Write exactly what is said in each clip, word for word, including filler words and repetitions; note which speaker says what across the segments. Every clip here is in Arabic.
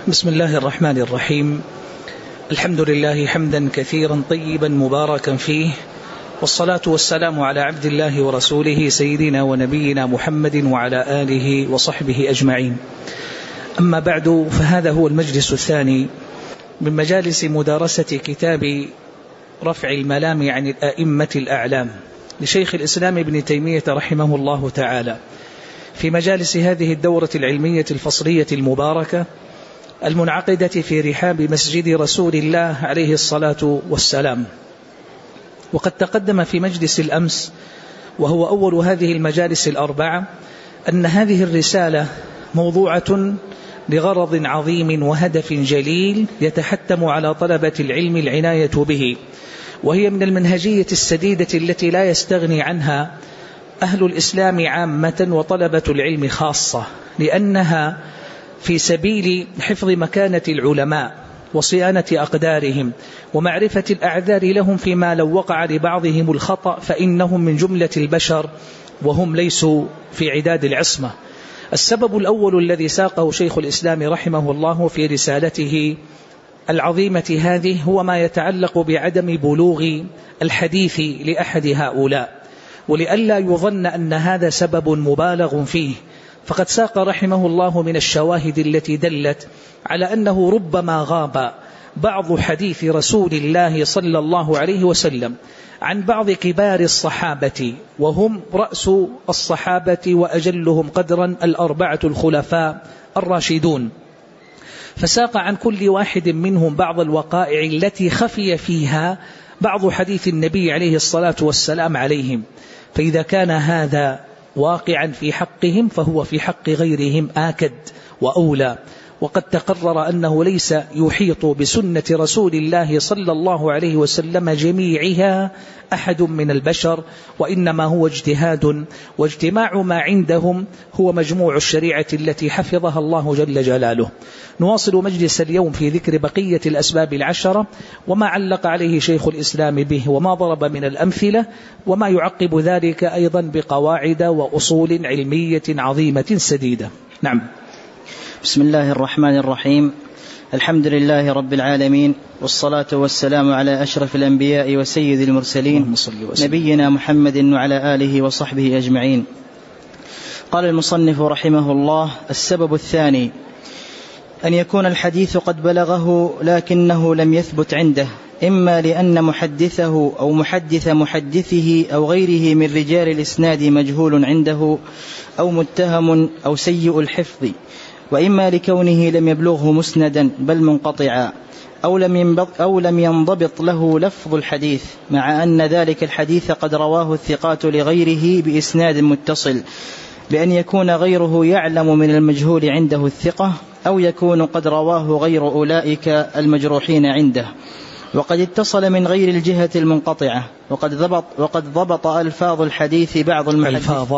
Speaker 1: بسم الله الرحمن الرحيم. الحمد لله حمدا كثيرا طيبا مباركا فيه، والصلاة والسلام على عبد الله ورسوله سيدنا ونبينا محمد وعلى آله وصحبه أجمعين. أما بعد، فهذا هو المجلس الثاني من مجالس مدارسة كتاب رفع الملام عن الأئمة الأعلام لشيخ الإسلام ابن تيمية رحمه الله تعالى، في مجالس هذه الدورة العلمية الفصلية المباركة المنعقدة في رحاب مسجد رسول الله عليه الصلاة والسلام. وقد تقدم في مجلس الأمس، وهو أول هذه المجالس الأربعة، أن هذه الرسالة موضوعة لغرض عظيم وهدف جليل يتحتم على طلبة العلم العناية به، وهي من المنهجية السديدة التي لا يستغني عنها أهل الإسلام عامة وطلبة العلم خاصة، لأنها في سبيل حفظ مكانة العلماء وصيانة أقدارهم ومعرفة الأعذار لهم فيما لو وقع لبعضهم الخطأ، فإنهم من جملة البشر وهم ليسوا في عداد العصمة. السبب الأول الذي ساقه شيخ الإسلام رحمه الله في رسالته العظيمة هذه هو ما يتعلق بعدم بلوغ الحديث لأحد هؤلاء، ولئلا يظن أن هذا سبب مبالغ فيه، فقد ساق رحمه الله من الشواهد التي دلت على أنه ربما غاب بعض حديث رسول الله صلى الله عليه وسلم عن بعض كبار الصحابة، وهم رأس الصحابة وأجلهم قدرا الأربعة الخلفاء الراشدون، فساق عن كل واحد منهم بعض الوقائع التي خفي فيها بعض حديث النبي عليه الصلاة والسلام عليهم. فإذا كان هذا واقعا في حقهم فهو في حق غيرهم آكد وأولى. وقد تقرر أنه ليس يحيط بسنة رسول الله صلى الله عليه وسلم جميعها أحد من البشر، وإنما هو اجتهاد، واجتماع ما عندهم هو مجموع الشريعة التي حفظها الله جل جلاله. نواصل مجلس اليوم في ذكر بقية الأسباب العشرة وما علق عليه شيخ الإسلام به وما ضرب من الأمثلة، وما يعقب ذلك أيضا بقواعد وأصول علمية عظيمة سديدة. نعم.
Speaker 2: بسم الله الرحمن الرحيم. الحمد لله رب العالمين، والصلاة والسلام على أشرف الأنبياء وسيد المرسلين نبينا محمد وعلى آله وصحبه أجمعين. قال المصنف رحمه الله: السبب الثاني أن يكون الحديث قد بلغه لكنه لم يثبت عنده، إما لأن محدثه أو محدث محدثه أو غيره من رجال الإسناد مجهول عنده أو متهم أو سيء الحفظ، وإما لكونه لم يبلغه مسندا بل منقطعا، أو لم أو لم ينضبط له لفظ الحديث، مع أن ذلك الحديث قد رواه الثقات لغيره بإسناد متصل، بأن يكون غيره يعلم من المجهول عنده الثقة، أو يكون قد رواه غير أولئك المجروحين عنده، وقد اتصل من غير الجهة المنقطعة، وقد ضبط, وقد ضبط ألفاظ الحديث بعض المحدثين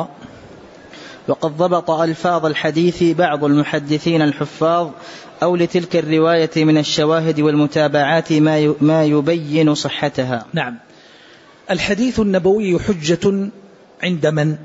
Speaker 2: وقد ضبط ألفاظ الحديث بعض المحدثين الحفاظ، أو لتلك الرواية من الشواهد والمتابعات ما يبين صحتها.
Speaker 1: نعم. الحديث النبوي حجة عند من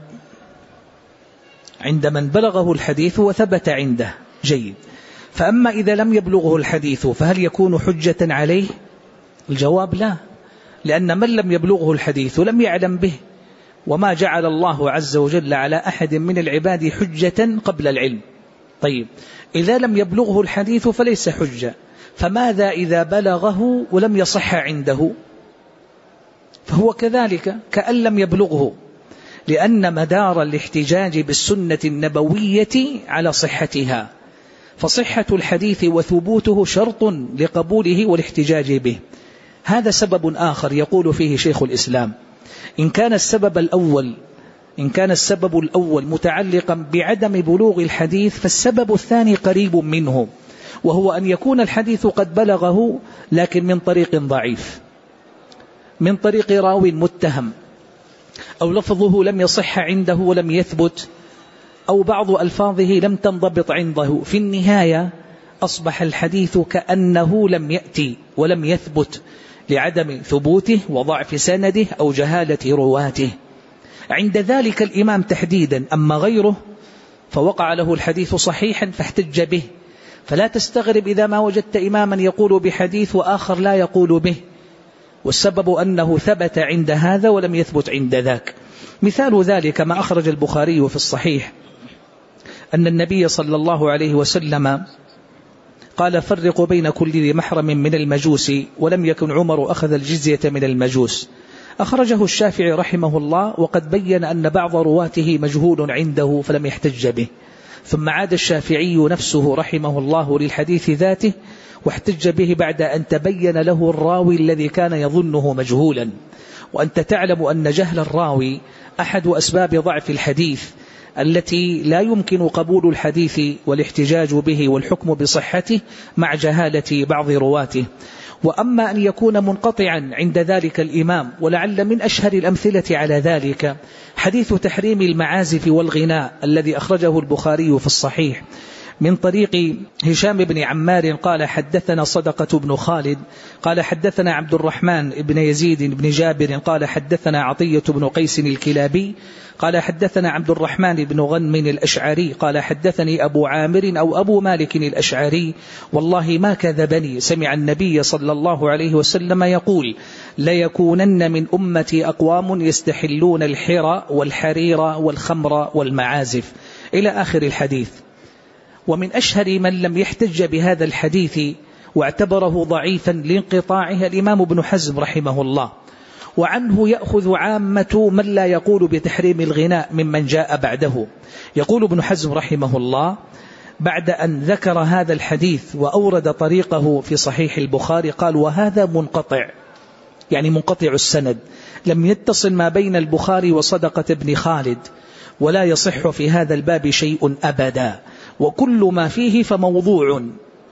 Speaker 1: عند من بلغه الحديث وثبت عنده، جيد. فأما إذا لم يبلغه الحديث فهل يكون حجة عليه؟ الجواب لا، لأن من لم يبلغه الحديث لم يعلم به، وما جعل الله عز وجل على أحد من العباد حجة قبل العلم. طيب، إذا لم يبلغه الحديث فليس حجة، فماذا إذا بلغه ولم يصح عنده؟ فهو كذلك كأن لم يبلغه، لأن مدار الاحتجاج بالسنة النبوية على صحتها، فصحة الحديث وثبوته شرط لقبوله والاحتجاج به. هذا سبب آخر يقول فيه شيخ الإسلام: إن كان السبب الأول إن كان السبب الأول متعلقا بعدم بلوغ الحديث، فالسبب الثاني قريب منه، وهو أن يكون الحديث قد بلغه لكن من طريق ضعيف، من طريق راو متهم، أو لفظه لم يصح عنده ولم يثبت، أو بعض ألفاظه لم تنضبط عنده. في النهاية أصبح الحديث كأنه لم يأتي ولم يثبت لعدم ثبوته وضعف سنده أو جهالة رواته. عند ذلك الإمام تحديدا. أما غيره فوقع له الحديث صحيحا فاحتج به، فلا تستغرب إذا ما وجدت إماما يقول بحديث وآخر لا يقول به، والسبب أنه ثبت عند هذا ولم يثبت عند ذاك. مثال ذلك ما أخرج البخاري في الصحيح أن النبي صلى الله عليه وسلم قال فرقوا بين كل ذي محرم من المجوس، ولم يكن عمر أخذ الجزية من المجوس. أخرجه الشافعي رحمه الله، وقد بين أن بعض رواته مجهول عنده فلم يحتج به، ثم عاد الشافعي نفسه رحمه الله للحديث ذاته واحتج به بعد أن تبين له الراوي الذي كان يظنه مجهولا. وأنت تعلم أن جهل الراوي أحد أسباب ضعف الحديث التي لا يمكن قبول الحديث والاحتجاج به والحكم بصحته مع جهالة بعض رواته. وأما أن يكون منقطعا عند ذلك الإمام، ولعل من أشهر الأمثلة على ذلك حديث تحريم المعازف والغناء الذي أخرجه البخاري في الصحيح من طريق هشام بن عمار قال حدثنا صدقة بن خالد قال حدثنا عبد الرحمن بن يزيد بن جابر قال حدثنا عطية بن قيس الكلابي قال حدثنا عبد الرحمن بن غنم الأشعري قال حدثني أبو عامر أو أبو مالك الأشعري والله ما كذبني، سمع النبي صلى الله عليه وسلم يقول ليكونن من أمتي أقوام يستحلون الحرى والحرير والخمر والمعازف إلى آخر الحديث. ومن أشهر من لم يحتج بهذا الحديث واعتبره ضعيفا لانقطاعه الإمام ابن حزم رحمه الله، وعنه يأخذ عامة من لا يقول بتحريم الغناء ممن جاء بعده. يقول ابن حزم رحمه الله بعد أن ذكر هذا الحديث وأورد طريقه في صحيح البخاري قال وهذا منقطع، يعني منقطع السند، لم يتصل ما بين البخاري وصدقة بن خالد، ولا يصح في هذا الباب شيء أبدا، وكل ما فيه فموضوع.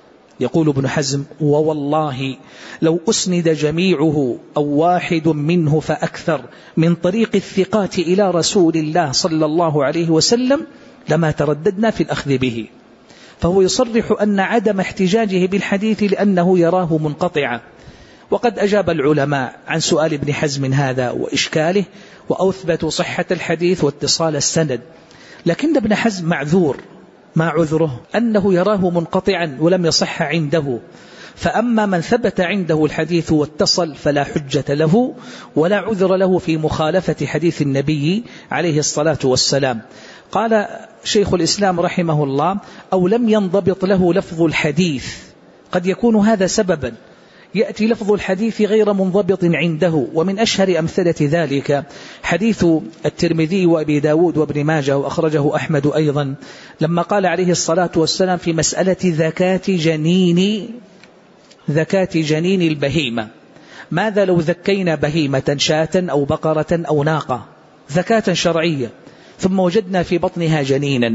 Speaker 1: يقول ابن حزم ووالله لو أسند جميعه أو واحد منه فأكثر من طريق الثقات إلى رسول الله صلى الله عليه وسلم لما ترددنا في الأخذ به. فهو يصرح أن عدم احتجاجه بالحديث لأنه يراه منقطعا. وقد أجاب العلماء عن سؤال ابن حزم هذا وإشكاله، وأثبتوا صحة الحديث واتصال السند، لكن ابن حزم معذور. ما عذره؟ أنه يراه منقطعا ولم يصح عنده. فأما من ثبت عنده الحديث واتصل فلا حجة له ولا عذر له في مخالفة حديث النبي عليه الصلاة والسلام. قال شيخ الإسلام رحمه الله أو لم ينضبط له لفظ الحديث، قد يكون هذا سببا، يأتي لفظ الحديث غير منضبط عنده. ومن أشهر أمثلة ذلك حديث الترمذي وأبي داود وابن ماجه وأخرجه أحمد أيضا، لما قال عليه الصلاة والسلام في مسألة زكاة جنين زكاة جنين البهيمة، ماذا لو ذكينا بهيمة شاة أو بقرة أو ناقة زكاة شرعية ثم وجدنا في بطنها جنينا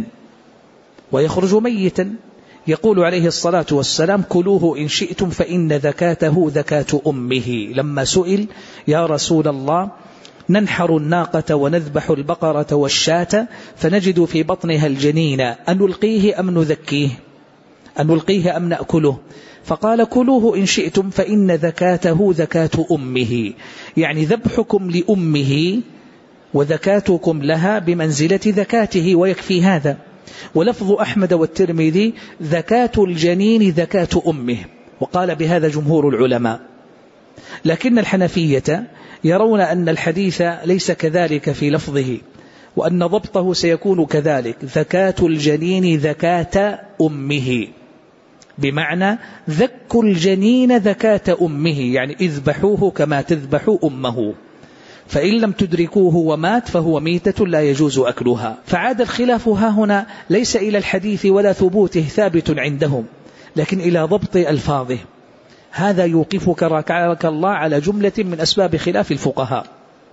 Speaker 1: ويخرج ميتا، يقول عليه الصلاة والسلام كلوه إن شئتم فإن ذكاته ذكاة أمه. لما سئل يا رسول الله ننحر الناقة ونذبح البقرة والشاة فنجد في بطنها الجنين أنلقيه أم نذكيه، أنلقيه أم نأكله؟ فقال كلوه إن شئتم فإن ذكاته ذكاة أمه، يعني ذبحكم لأمه وذكاتكم لها بمنزلة ذكاته، ويكفي هذا. ولفظ أحمد والترمذي ذكاة الجنين ذكاة أمه، وقال بهذا جمهور العلماء. لكن الحنفية يرون أن الحديث ليس كذلك في لفظه، وأن ضبطه سيكون كذلك، ذكاة الجنين ذكاة أمه، بمعنى ذك الجنين ذكاة أمه، يعني اذبحوه كما تذبح أمه، فإن لم تدركوه ومات فهو ميتة لا يجوز أكلها. فعاد الخلاف ها هنا ليس إلى الحديث ولا ثبوته ثابت عندهم، لكن إلى ضبط ألفاظه. هذا يوقفك ركعك الله على جملة من أسباب خلاف الفقهاء،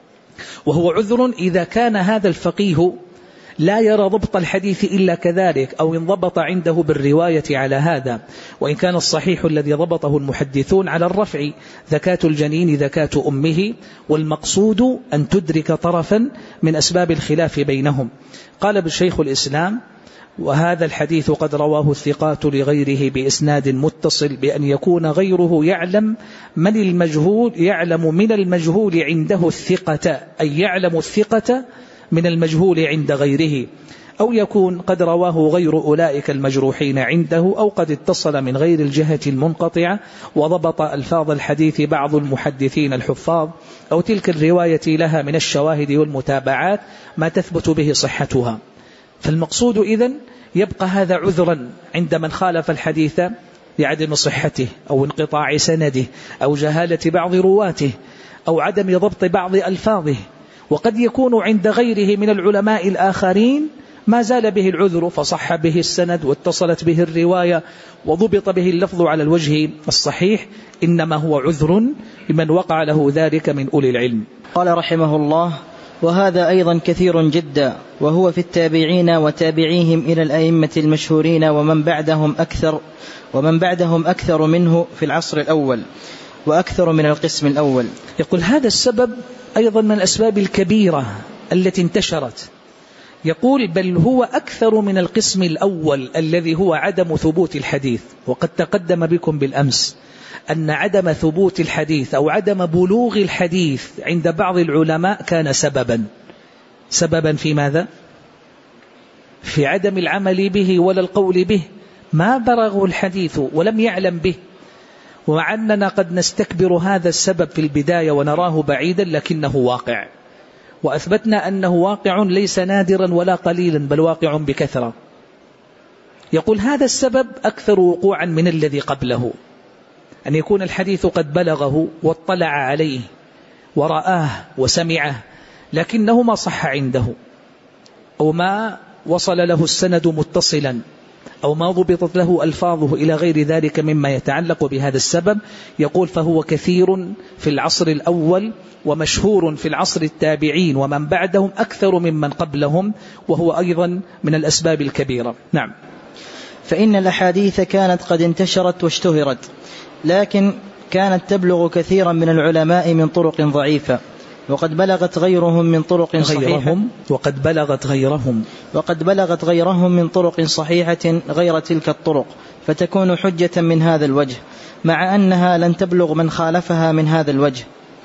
Speaker 1: وهو عذر إذا كان هذا الفقيه لا يرى ضبط الحديث إلا كذلك، أو انضبط عنده بالرواية على هذا. وإن كان الصحيح الذي ضبطه المحدثون على الرفع، ذكاة الجنين ذكاة أمه، والمقصود أن تدرك طرفا من أسباب الخلاف بينهم. قال بالشيخ الإسلام وهذا الحديث قد رواه الثقات لغيره بإسناد متصل، بأن يكون غيره يعلم من المجهول يعلم من المجهول عنده الثقة، أي يعلم الثقة من المجهول عند غيره، أو يكون قد رواه غير أولئك المجروحين عنده، أو قد اتصل من غير الجهة المنقطعة وضبط ألفاظ الحديث بعض المحدثين الحفاظ، أو تلك الرواية لها من الشواهد والمتابعات ما تثبت به صحتها. فالمقصود إذن يبقى هذا عذرا عند من خالف الحديث لعدم صحته أو انقطاع سنده أو جهالة بعض رواته أو عدم ضبط بعض ألفاظه. وقد يكون عند غيره من العلماء الآخرين ما زال به العذر فصح به السند واتصلت به الرواية وضبط به اللفظ على الوجه الصحيح، إنما هو عذر لمن وقع له ذلك من أولي العلم.
Speaker 2: قال رحمه الله: وهذا أيضا كثير جدا، وهو في التابعين وتابعيهم إلى الأئمة المشهورين ومن بعدهم أكثر ومن بعدهم أكثر منه في العصر الأول وأكثر من القسم الأول.
Speaker 1: يقول هذا السبب أيضا من الأسباب الكبيرة التي انتشرت. يقول بل هو أكثر من القسم الأول الذي هو عدم ثبوت الحديث. وقد تقدم بكم بالأمس أن عدم ثبوت الحديث أو عدم بلوغ الحديث عند بعض العلماء كان سببا سببا في ماذا؟ في عدم العمل به ولا القول به. ما بلغه الحديث ولم يعلم به، ومع أننا قد نستكبر هذا السبب في البداية ونراه بعيدا، لكنه واقع، وأثبتنا أنه واقع ليس نادرا ولا قليلا بل واقع بكثرة. يقول هذا السبب أكثر وقوعا من الذي قبله، أن يكون الحديث قد بلغه واطلع عليه ورآه وسمعه، لكنه ما صح عنده، أو ما وصل له السند متصلا، أو ما ضبطت له ألفاظه إلى غير ذلك مما يتعلق بهذا السبب. يقول فهو كثير في العصر الأول ومشهور في العصر التابعين ومن بعدهم أكثر ممن قبلهم، وهو أيضا من الأسباب الكبيرة. نعم.
Speaker 2: فإن الأحاديث كانت قد انتشرت واشتهرت، لكن كانت تبلغ كثيرا من العلماء من طرق ضعيفة، وقد بلغت غيرهم من طرق صحيحة
Speaker 1: وقد بلغت غيرهم
Speaker 2: وقد بلغت غيرهم من طرق صحيحة غير تلك الطرق، فتكون حجة من هذا الوجه، مع أنها لن تبلغ من خالفها من هذا الوجه.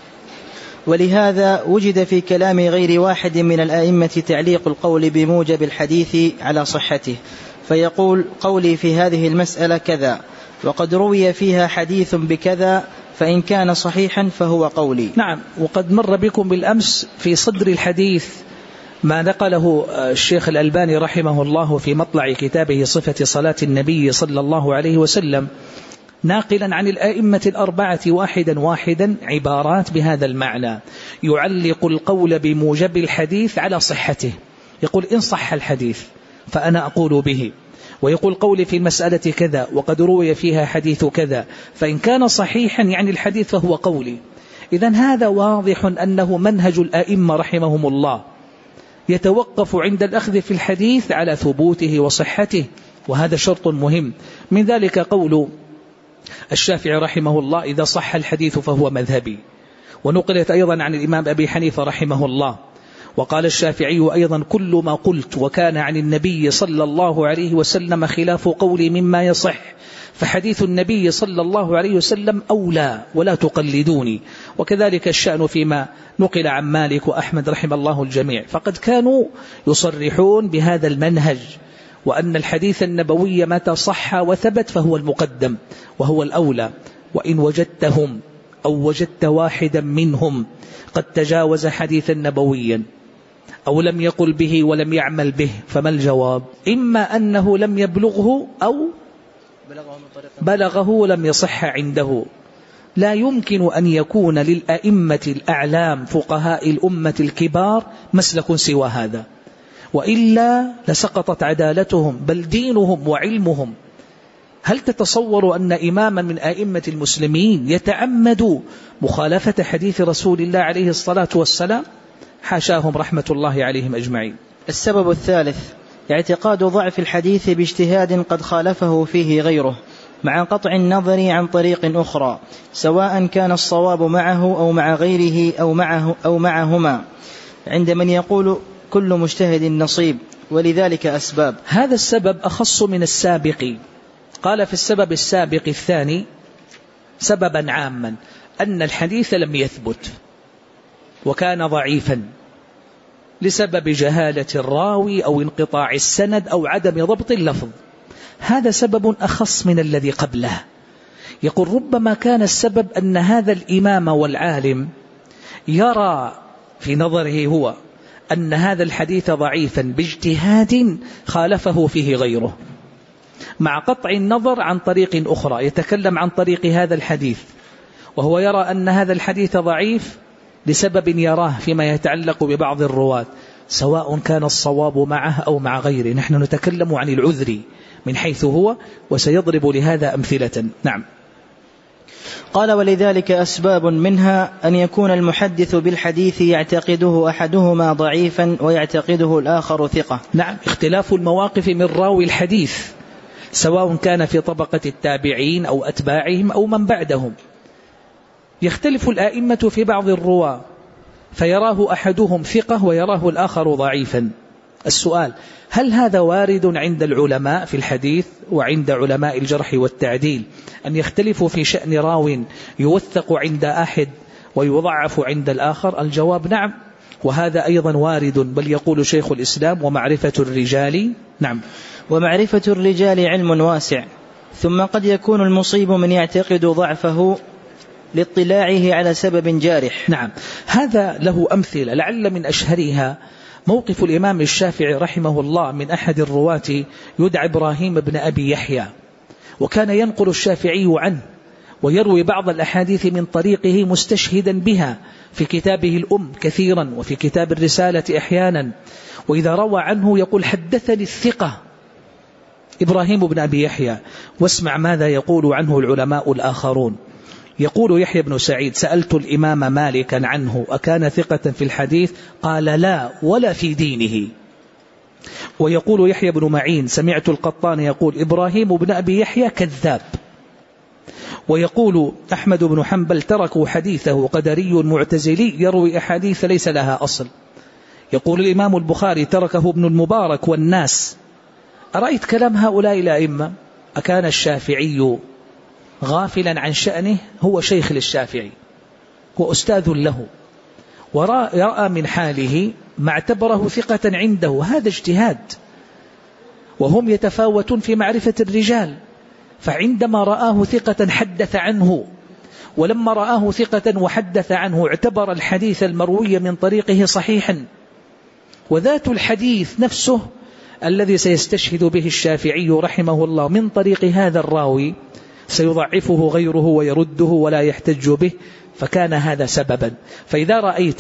Speaker 2: ولهذا وجد في كلام غير واحد من الآئمة تعليق القول بموجب الحديث على صحته، فيقول قولي في هذه المسألة كذا، وقد روي فيها حديث بكذا، فإن كان صحيحا فهو قولي.
Speaker 1: نعم. وقد مر بكم بالأمس في صدر الحديث ما نقله الشيخ الألباني رحمه الله في مطلع كتابه صفة صلاة النبي صلى الله عليه وسلم، ناقلا عن الآئمة الأربعة واحدا واحدا عبارات بهذا المعنى، يعلق القول بموجب الحديث على صحته. يقول إن صح الحديث فأنا أقول به، ويقول قولي في المسألة كذا وقد روي فيها حديث كذا، فإن كان صحيحا يعني الحديث فهو قولي. إذن هذا واضح أنه منهج الآئمة رحمهم الله، يتوقف عند الأخذ في الحديث على ثبوته وصحته، وهذا شرط مهم. من ذلك قول الشافعي رحمه الله إذا صح الحديث فهو مذهبي، ونقلت أيضا عن الإمام أبي حنيفة رحمه الله. وقال الشافعي أيضا كل ما قلت وكان عن النبي صلى الله عليه وسلم خلاف قولي مما يصح، فحديث النبي صلى الله عليه وسلم أولى ولا تقلدوني. وكذلك الشأن فيما نقل عن مالك وأحمد رحم الله الجميع، فقد كانوا يصرحون بهذا المنهج، وأن الحديث النبوي متى صح وثبت فهو المقدم وهو الأولى. وإن وجدتهم أو وجدت واحدا منهم قد تجاوز حديثا نبويا أو لم يقل به ولم يعمل به، فما الجواب؟ إما أنه لم يبلغه أو بلغه ولم يصح عنده. لا يمكن أن يكون للأئمة الأعلام فقهاء الأمة الكبار مسلك سوى هذا، وإلا لسقطت عدالتهم بل دينهم وعلمهم. هل تتصور أن إماما من أئمة المسلمين يتعمد مخالفة حديث رسول الله عليه الصلاة والسلام؟ حاشاهم رحمة الله عليهم أجمعين.
Speaker 2: السبب الثالث اعتقاد ضعف الحديث باجتهاد قد خالفه فيه غيره، مع قطع النظر عن طريق أخرى، سواء كان الصواب معه أو مع غيره أو معه أو معهما، عند من يقول كل مجتهد نصيب، ولذلك أسباب.
Speaker 1: هذا السبب أخص من السابق. قال في السبب السابق الثاني سببا عاما أن الحديث لم يثبت وكان ضعيفا، لسبب جهالة الراوي أو انقطاع السند أو عدم ضبط اللفظ، هذا سبب أخص من الذي قبله. يقول ربما كان السبب أن هذا الإمام والعالم يرى في نظره هو أن هذا الحديث ضعيفا باجتهاد خالفه فيه غيره، مع قطع النظر عن طريق أخرى يتكلم عن طريق هذا الحديث، وهو يرى أن هذا الحديث ضعيف لسبب يراه فيما يتعلق ببعض الرواة، سواء كان الصواب معه أو مع غيره. نحن نتكلم عن العذر من حيث هو، وسيضرب لهذا أمثلة. نعم.
Speaker 2: قال ولذلك أسباب، منها أن يكون المحدث بالحديث يعتقده أحدهما ضعيفا ويعتقده الآخر ثقة.
Speaker 1: نعم، اختلاف المواقف من راوي الحديث، سواء كان في طبقة التابعين أو أتباعهم أو من بعدهم. يختلف الآئمة في بعض الرواة فيراه أحدهم ثقة ويراه الآخر ضعيفا. السؤال: هل هذا وارد عند العلماء في الحديث وعند علماء الجرح والتعديل أن يختلفوا في شأن راو يوثق عند أحد ويضعف عند الآخر؟ الجواب نعم، وهذا أيضا وارد، بل يقول شيخ الإسلام: ومعرفة الرجال. نعم.
Speaker 2: ومعرفة الرجال علم واسع، ثم قد يكون المصيب من يعتقد ضعفه لاطلاعه على سبب جارح.
Speaker 1: نعم، هذا له أمثلة، لعل من أشهرها موقف الإمام الشافعي رحمه الله من أحد الرواة يدعى إبراهيم بن أبي يحيى، وكان ينقل الشافعي عنه ويروي بعض الأحاديث من طريقه مستشهدا بها في كتابه الأم كثيرا وفي كتاب الرسالة أحيانا، وإذا روى عنه يقول: حدثني الثقة إبراهيم بن أبي يحيى. واسمع ماذا يقول عنه العلماء الآخرون. يقول يحيى بن سعيد: سألت الإمام مالكا عنه أكان ثقة في الحديث؟ قال: لا، ولا في دينه. ويقول يحيى بن معين: سمعت القطان يقول: إبراهيم بن أبي يحيى كذاب. ويقول أحمد بن حنبل: تركوا حديثه قدري معتزلي يروي أحاديث ليس لها أصل. يقول الإمام البخاري: تركه ابن المبارك والناس. أرأيت كلام هؤلاء الأئمة؟ أكان الشافعي غافلا عن شأنه؟ هو شيخ للشافعي وأستاذ له، ورأى من حاله ما اعتبره ثقة عنده، هذا اجتهاد، وهم يتفاوتون في معرفة الرجال، فعندما رآه ثقة حدث عنه، ولما رآه ثقة وحدث عنه اعتبر الحديث المروي من طريقه صحيحا. وذات الحديث نفسه الذي سيستشهد به الشافعي رحمه الله من طريق هذا الراوي سيضعفه غيره ويرده ولا يحتج به، فكان هذا سببا. فإذا رأيت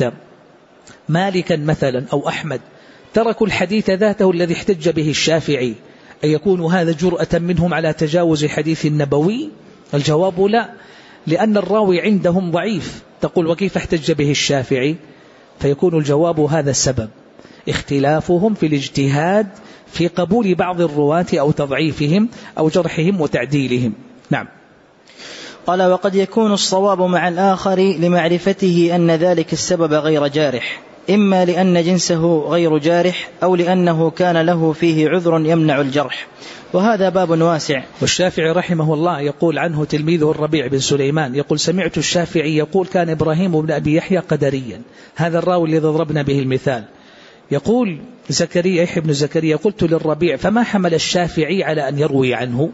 Speaker 1: مالكا مثلا أو أحمد تركوا الحديث ذاته الذي احتج به الشافعي، أن يكون هذا جرأة منهم على تجاوز حديث النبوي؟ الجواب لا، لأن الراوي عندهم ضعيف. تقول: وكيف احتج به الشافعي؟ فيكون الجواب هذا السبب، اختلافهم في الاجتهاد في قبول بعض الرواة أو تضعيفهم أو جرحهم وتعديلهم. نعم.
Speaker 2: قال: وقد يكون الصواب مع الآخر لمعرفته أن ذلك السبب غير جارح، إما لأن جنسه غير جارح أو لأنه كان له فيه عذر يمنع الجرح، وهذا باب واسع.
Speaker 1: والشافعي رحمه الله يقول عنه تلميذه الربيع بن سليمان، يقول: سمعت الشافعي يقول: كان إبراهيم بن أبي يحيى قدريا. هذا الراوي الذي ضربنا به المثال. يقول زكريا يحيى بن زكريا: قلت للربيع: فما حمل الشافعي على أن يروي عنه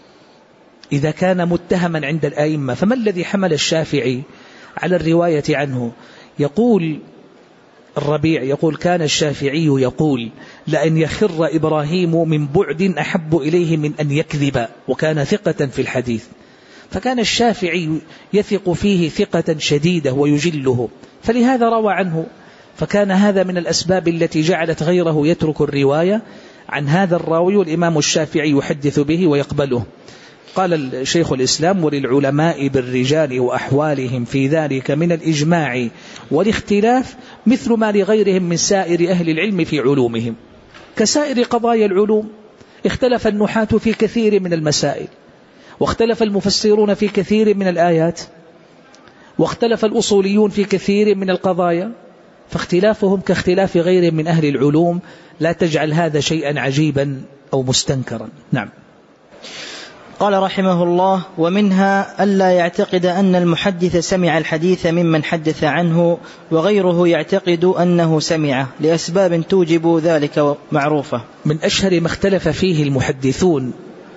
Speaker 1: إذا كان متهما عند الآئمة؟ فما الذي حمل الشافعي على الرواية عنه؟ يقول الربيع يقول: كان الشافعي يقول: لأن يخر إبراهيم من بعد أحب إليه من أن يكذب، وكان ثقة في الحديث. فكان الشافعي يثق فيه ثقة شديدة ويجله، فلهذا روى عنه. فكان هذا من الأسباب التي جعلت غيره يترك الرواية عن هذا الراوي، والإمام الشافعي يحدث به ويقبله. قال شيخ الإسلام: وللعلماء بالرجال وأحوالهم في ذلك من الإجماع والاختلاف مثل ما لغيرهم من سائر أهل العلم في علومهم. كسائر قضايا العلوم اختلف النحاة في كثير من المسائل، واختلف المفسرون في كثير من الآيات، واختلف الأصوليون في كثير من القضايا، فاختلافهم كاختلاف غير من أهل العلوم، لا تجعل هذا شيئا عجيبا أو مستنكرا. نعم.
Speaker 2: قال رحمه الله: ومنها ألا يعتقد أن المحدث سمع الحديث ممن حدث عنه وغيره يعتقد أنه سمعه لأسباب توجب ذلك معروفة.
Speaker 1: من أشهر ما اختلف فيه المحدثون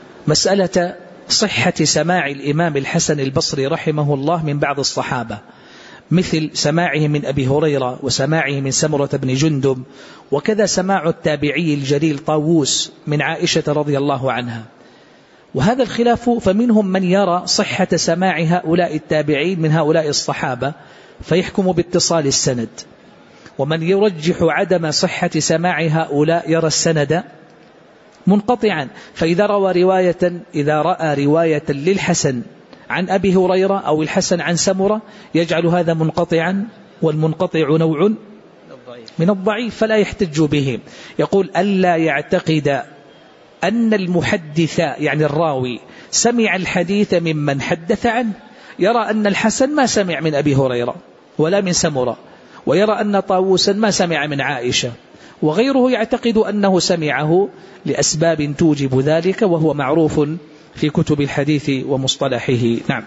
Speaker 1: مسألة صحة سماع الإمام الحسن البصري رحمه الله من بعض الصحابة، مثل سماعه من أبي هريرة وسماعه من سمرة بن جندب، وكذا سماع التابعي الجليل طاووس من عائشة رضي الله عنها. وهذا الخلاف فمنهم من يرى صحة سماع هؤلاء التابعين من هؤلاء الصحابة فيحكم باتصال السند، ومن يرجح عدم صحة سماع هؤلاء يرى السند منقطعا. فإذا روى رواية إذا رأى رواية للحسن عن أبي هريرة أو الحسن عن سمرة يجعل هذا منقطعا، والمنقطع نوع من الضعيف فلا يحتج به. يقول: ألا يعتقد أن المحدث يعني الراوي سمع الحديث ممن حدث عنه، يرى أن الحسن ما سمع من أبي هريرة ولا من سمرة، ويرى أن طاووسا ما سمع من عائشة، وغيره يعتقد أنه سمعه لأسباب توجب ذلك، وهو معروف في كتب الحديث ومصطلحه. نعم.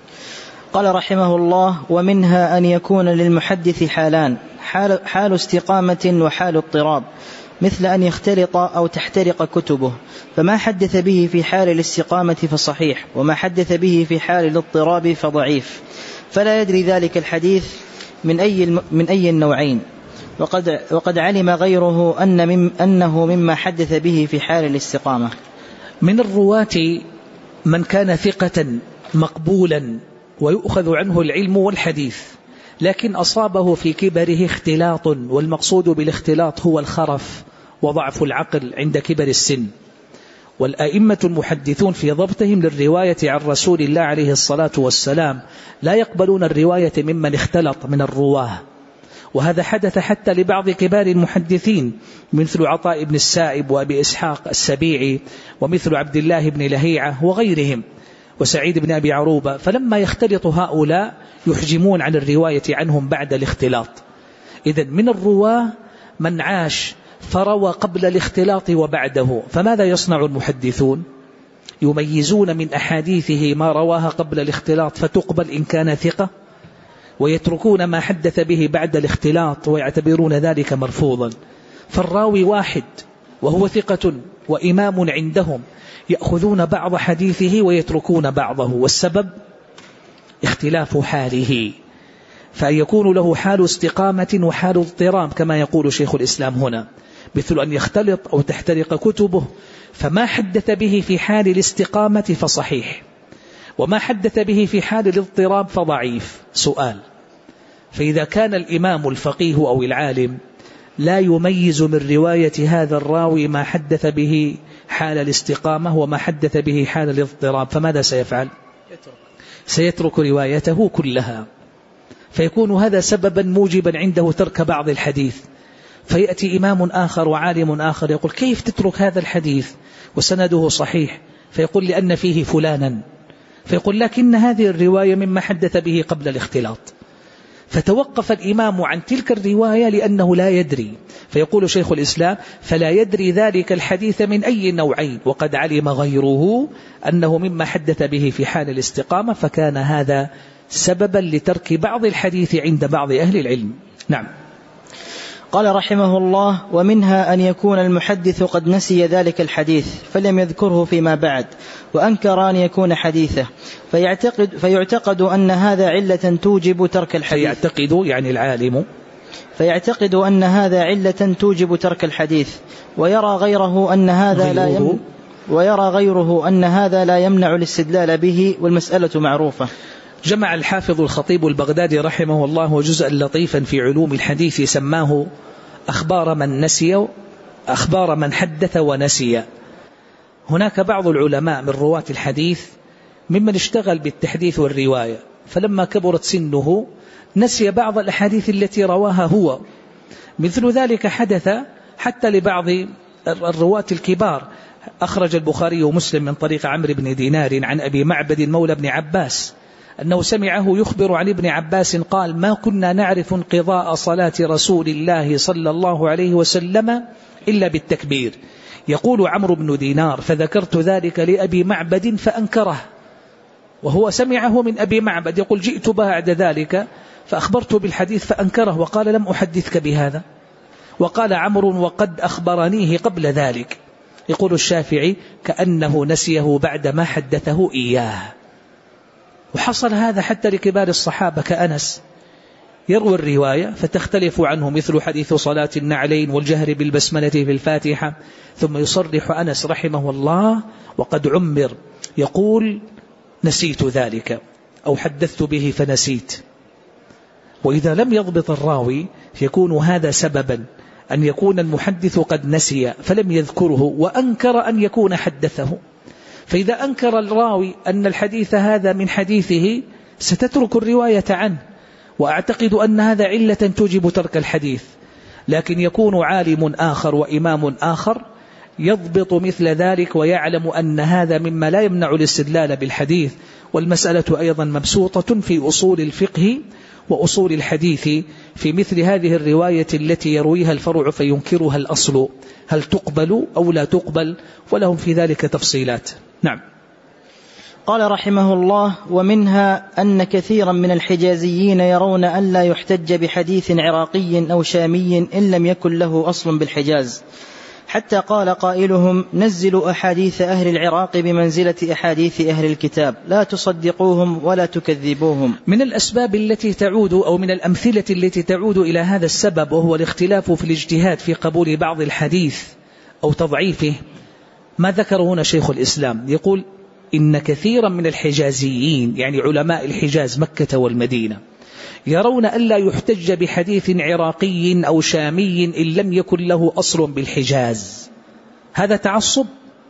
Speaker 2: قال رحمه الله: ومنها أن يكون للمحدث حالان: حال, حال استقامة وحال اضطراب، مثل أن يختلط أو تحترق كتبه، فما حدث به في حال الاستقامة فصحيح، وما حدث به في حال الاضطراب فضعيف، فلا يدري ذلك الحديث من أي, من أي النوعين، وقد, وقد علم غيره أن مم أنه مما حدث به في حال الاستقامة.
Speaker 1: من الرواة من كان ثقة مقبولا ويؤخذ عنه العلم والحديث، لكن أصابه في كبره اختلاط، والمقصود بالاختلاط هو الخرف وضعف العقل عند كبر السن. والأئمة المحدثون في ضبطهم للرواية عن رسول الله عليه الصلاة والسلام لا يقبلون الرواية ممن اختلط من الرواه، وهذا حدث حتى لبعض كبار المحدثين مثل عطاء بن السائب وأبي إسحاق السبيعي، ومثل عبد الله بن لهيعة وغيرهم، وسعيد بن أبي عروبة. فلما يختلط هؤلاء يحجمون عن الرواية عنهم بعد الاختلاط. إذن من الرواه من عاش فروى قبل الاختلاط وبعده، فماذا يصنع المحدثون؟ يميزون من أحاديثه ما رواها قبل الاختلاط فتقبل إن كان ثقة، ويتركون ما حدث به بعد الاختلاط ويعتبرون ذلك مرفوضا. فالراوي واحد وهو ثقة وإمام عندهم، يأخذون بعض حديثه ويتركون بعضه، والسبب اختلاف حاله، فيكون له حال استقامة وحال اضطرام كما يقول شيخ الإسلام هنا، مثل أن يختلط أو تحترق كتبه، فما حدث به في حال الاستقامة فصحيح، وما حدث به في حال الاضطراب فضعيف. سؤال: فإذا كان الإمام الفقيه أو العالم لا يميز من رواية هذا الراوي ما حدث به حال الاستقامة وما حدث به حال الاضطراب، فماذا سيفعل؟ سيترك روايته كلها، فيكون هذا سببا موجبا عنده ترك بعض الحديث. فيأتي إمام آخر وعالم آخر يقول: كيف تترك هذا الحديث وسنده صحيح؟ فيقول: لأن فيه فلانا. فيقول: لكن هذه الرواية مما حدث به قبل الاختلاط. فتوقف الإمام عن تلك الرواية لأنه لا يدري. فيقول شيخ الإسلام: فلا يدري ذلك الحديث من أي نوعين، وقد علم غيره أنه مما حدث به في حال الاستقامة، فكان هذا سببا لترك بعض الحديث عند بعض أهل العلم. نعم.
Speaker 2: قال رحمه الله: ومنها أن يكون المحدث قد نسي ذلك الحديث فلم يذكره فيما بعد، وأنكر أن يكون حديثه، فيعتقد, فيعتقد أن هذا علة توجب ترك الحديث.
Speaker 1: فيعتقد يعني العالم
Speaker 2: فيعتقد أن هذا علة توجب ترك الحديث، ويرى غيره أن هذا لا يمنع ويرى غيره أن هذا لا يمنع الاستدلال به، والمسألة معروفة.
Speaker 1: جمع الحافظ الخطيب البغدادي رحمه الله جزءا لطيفا في علوم الحديث سماه أخبار من نسي أخبار من حدث ونسي. هناك بعض العلماء من رواة الحديث ممن اشتغل بالتحديث والرواية، فلما كبرت سنه نسي بعض الأحاديث التي رواها هو. مثل ذلك حدث حتى لبعض الرواة الكبار. أخرج البخاري ومسلم من طريق عمرو بن دينار عن أبي معبد مولى بن عباس أنه سمعه يخبر عن ابن عباس قال: ما كنا نعرف انقضاء صلاة رسول الله صلى الله عليه وسلم إلا بالتكبير، يقول عمرو بن دينار: فذكرت ذلك لأبي معبد فأنكره، وهو سمعه من أبي معبد يقول: جئت بعد ذلك فأخبرته بالحديث فأنكره وقال: لم أحدثك بهذا. وقال عمرو: وقد أخبرنيه قبل ذلك. يقول الشافعي: كأنه نسيه بعدما حدثه إياه. وحصل هذا حتى لكبار الصحابة كأنس، يروي الرواية فتختلف عنه، مثل حديث صلاة النعلين والجهر بالبسملة في الفاتحة، ثم يصرح أنس رحمه الله وقد عمر يقول: نسيت ذلك أو حدثت به فنسيت. وإذا لم يضبط الراوي يكون هذا سببا أن يكون المحدث قد نسي فلم يذكره وأنكر أن يكون حدثه. فإذا أنكر الراوي أن الحديث هذا من حديثه ستترك الرواية عنه، وأعتقد أن هذا علة توجب ترك الحديث. لكن يكون عالم آخر وإمام آخر يضبط مثل ذلك ويعلم أن هذا مما لا يمنع الاستدلال بالحديث. والمسألة أيضا مبسوطة في أصول الفقه وأصول الحديث في مثل هذه الرواية التي يرويها الفرع فينكرها الأصل، هل تقبل أو لا تقبل، ولهم في ذلك تفصيلات. نعم.
Speaker 2: قال رحمه الله: ومنها أن كثيرا من الحجازيين يرون أن لا يحتج بحديث عراقي أو شامي إن لم يكن له أصل بالحجاز، حتى قال قائلهم: نزلوا أحاديث أهل العراق بمنزلة أحاديث أهل الكتاب، لا تصدقوهم ولا تكذبوهم.
Speaker 1: من الأسباب التي تعود أو من الأمثلة التي تعود إلى هذا السبب، وهو الاختلاف في الاجتهاد في قبول بعض الحديث أو تضعيفه، ما ذكر هنا شيخ الإسلام، يقول: إن كثيرا من الحجازيين، يعني علماء الحجاز مكة والمدينة، يرون أن لا يحتج بحديث عراقي أو شامي إن لم يكن له أصل بالحجاز. هذا تعصب؟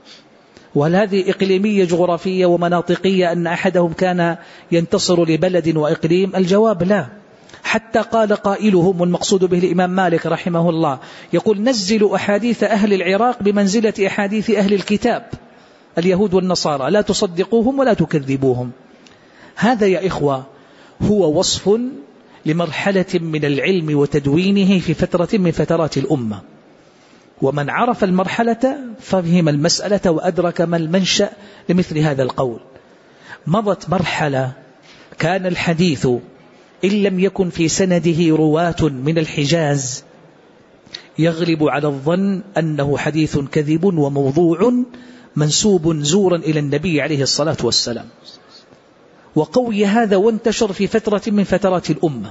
Speaker 1: وهل هذه إقليمية جغرافية ومناطقية أن أحدهم كان ينتصر لبلد وإقليم؟ الجواب لا. حتى قال قائلهم، والمقصود به الإمام مالك رحمه الله، يقول: نزلوا أحاديث أهل العراق بمنزلة أحاديث أهل الكتاب اليهود والنصارى، لا تصدقوهم ولا تكذبوهم. هذا يا إخوة هو وصف لمرحلة من العلم وتدوينه في فترة من فترات الأمة، ومن عرف المرحلة فهم المسألة وأدرك ما المنشأ لمثل هذا القول. مضت مرحلة كان الحديث إن لم يكن في سنده رواة من الحجاز يغلب على الظن أنه حديث كذب وموضوع منسوب زورا إلى النبي عليه الصلاة والسلام. وقوي هذا وانتشر في فترة من فترات الأمة،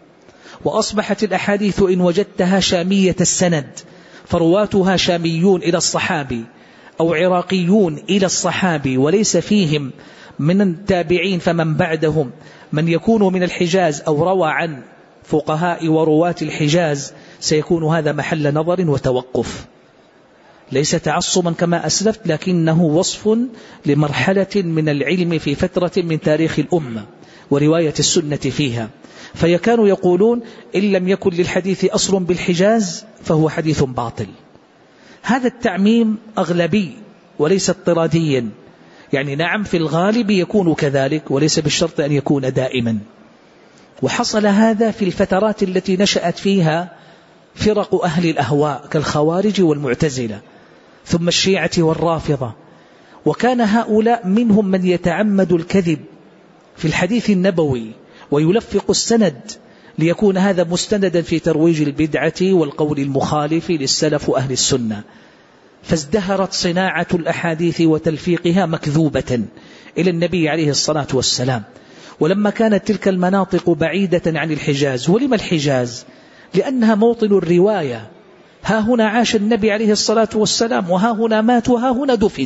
Speaker 1: وأصبحت الأحاديث إن وجدتها شامية السند فرواتها شاميون إلى الصحابي أو عراقيون إلى الصحابي، وليس فيهم من التابعين فمن بعدهم من يكون من الحجاز أو روى عن فقهاء ورواة الحجاز، سيكون هذا محل نظر وتوقف، ليس تعصبا كما أسلفت، لكنه وصف لمرحلة من العلم في فترة من تاريخ الأمة ورواية السنة فيها. فيكانوا يقولون: إن لم يكن للحديث أصل بالحجاز فهو حديث باطل. هذا التعميم أغلبي وليس اضطراديا، يعني نعم في الغالب يكون كذلك وليس بالشرط أن يكون دائما. وحصل هذا في الفترات التي نشأت فيها فرق أهل الأهواء كالخوارج والمعتزلة، ثم الشيعة والرافضة، وكان هؤلاء منهم من يتعمد الكذب في الحديث النبوي ويلفق السند ليكون هذا مستندا في ترويج البدعة والقول المخالف للسلف أهل السنة. فازدهرت صناعة الأحاديث وتلفيقها مكذوبة إلى النبي عليه الصلاة والسلام. ولما كانت تلك المناطق بعيدة عن الحجاز، ولما الحجاز؟ لأنها موطن الرواية، ها هنا عاش النبي عليه الصلاة والسلام، وها هنا مات، وها هنا دفن.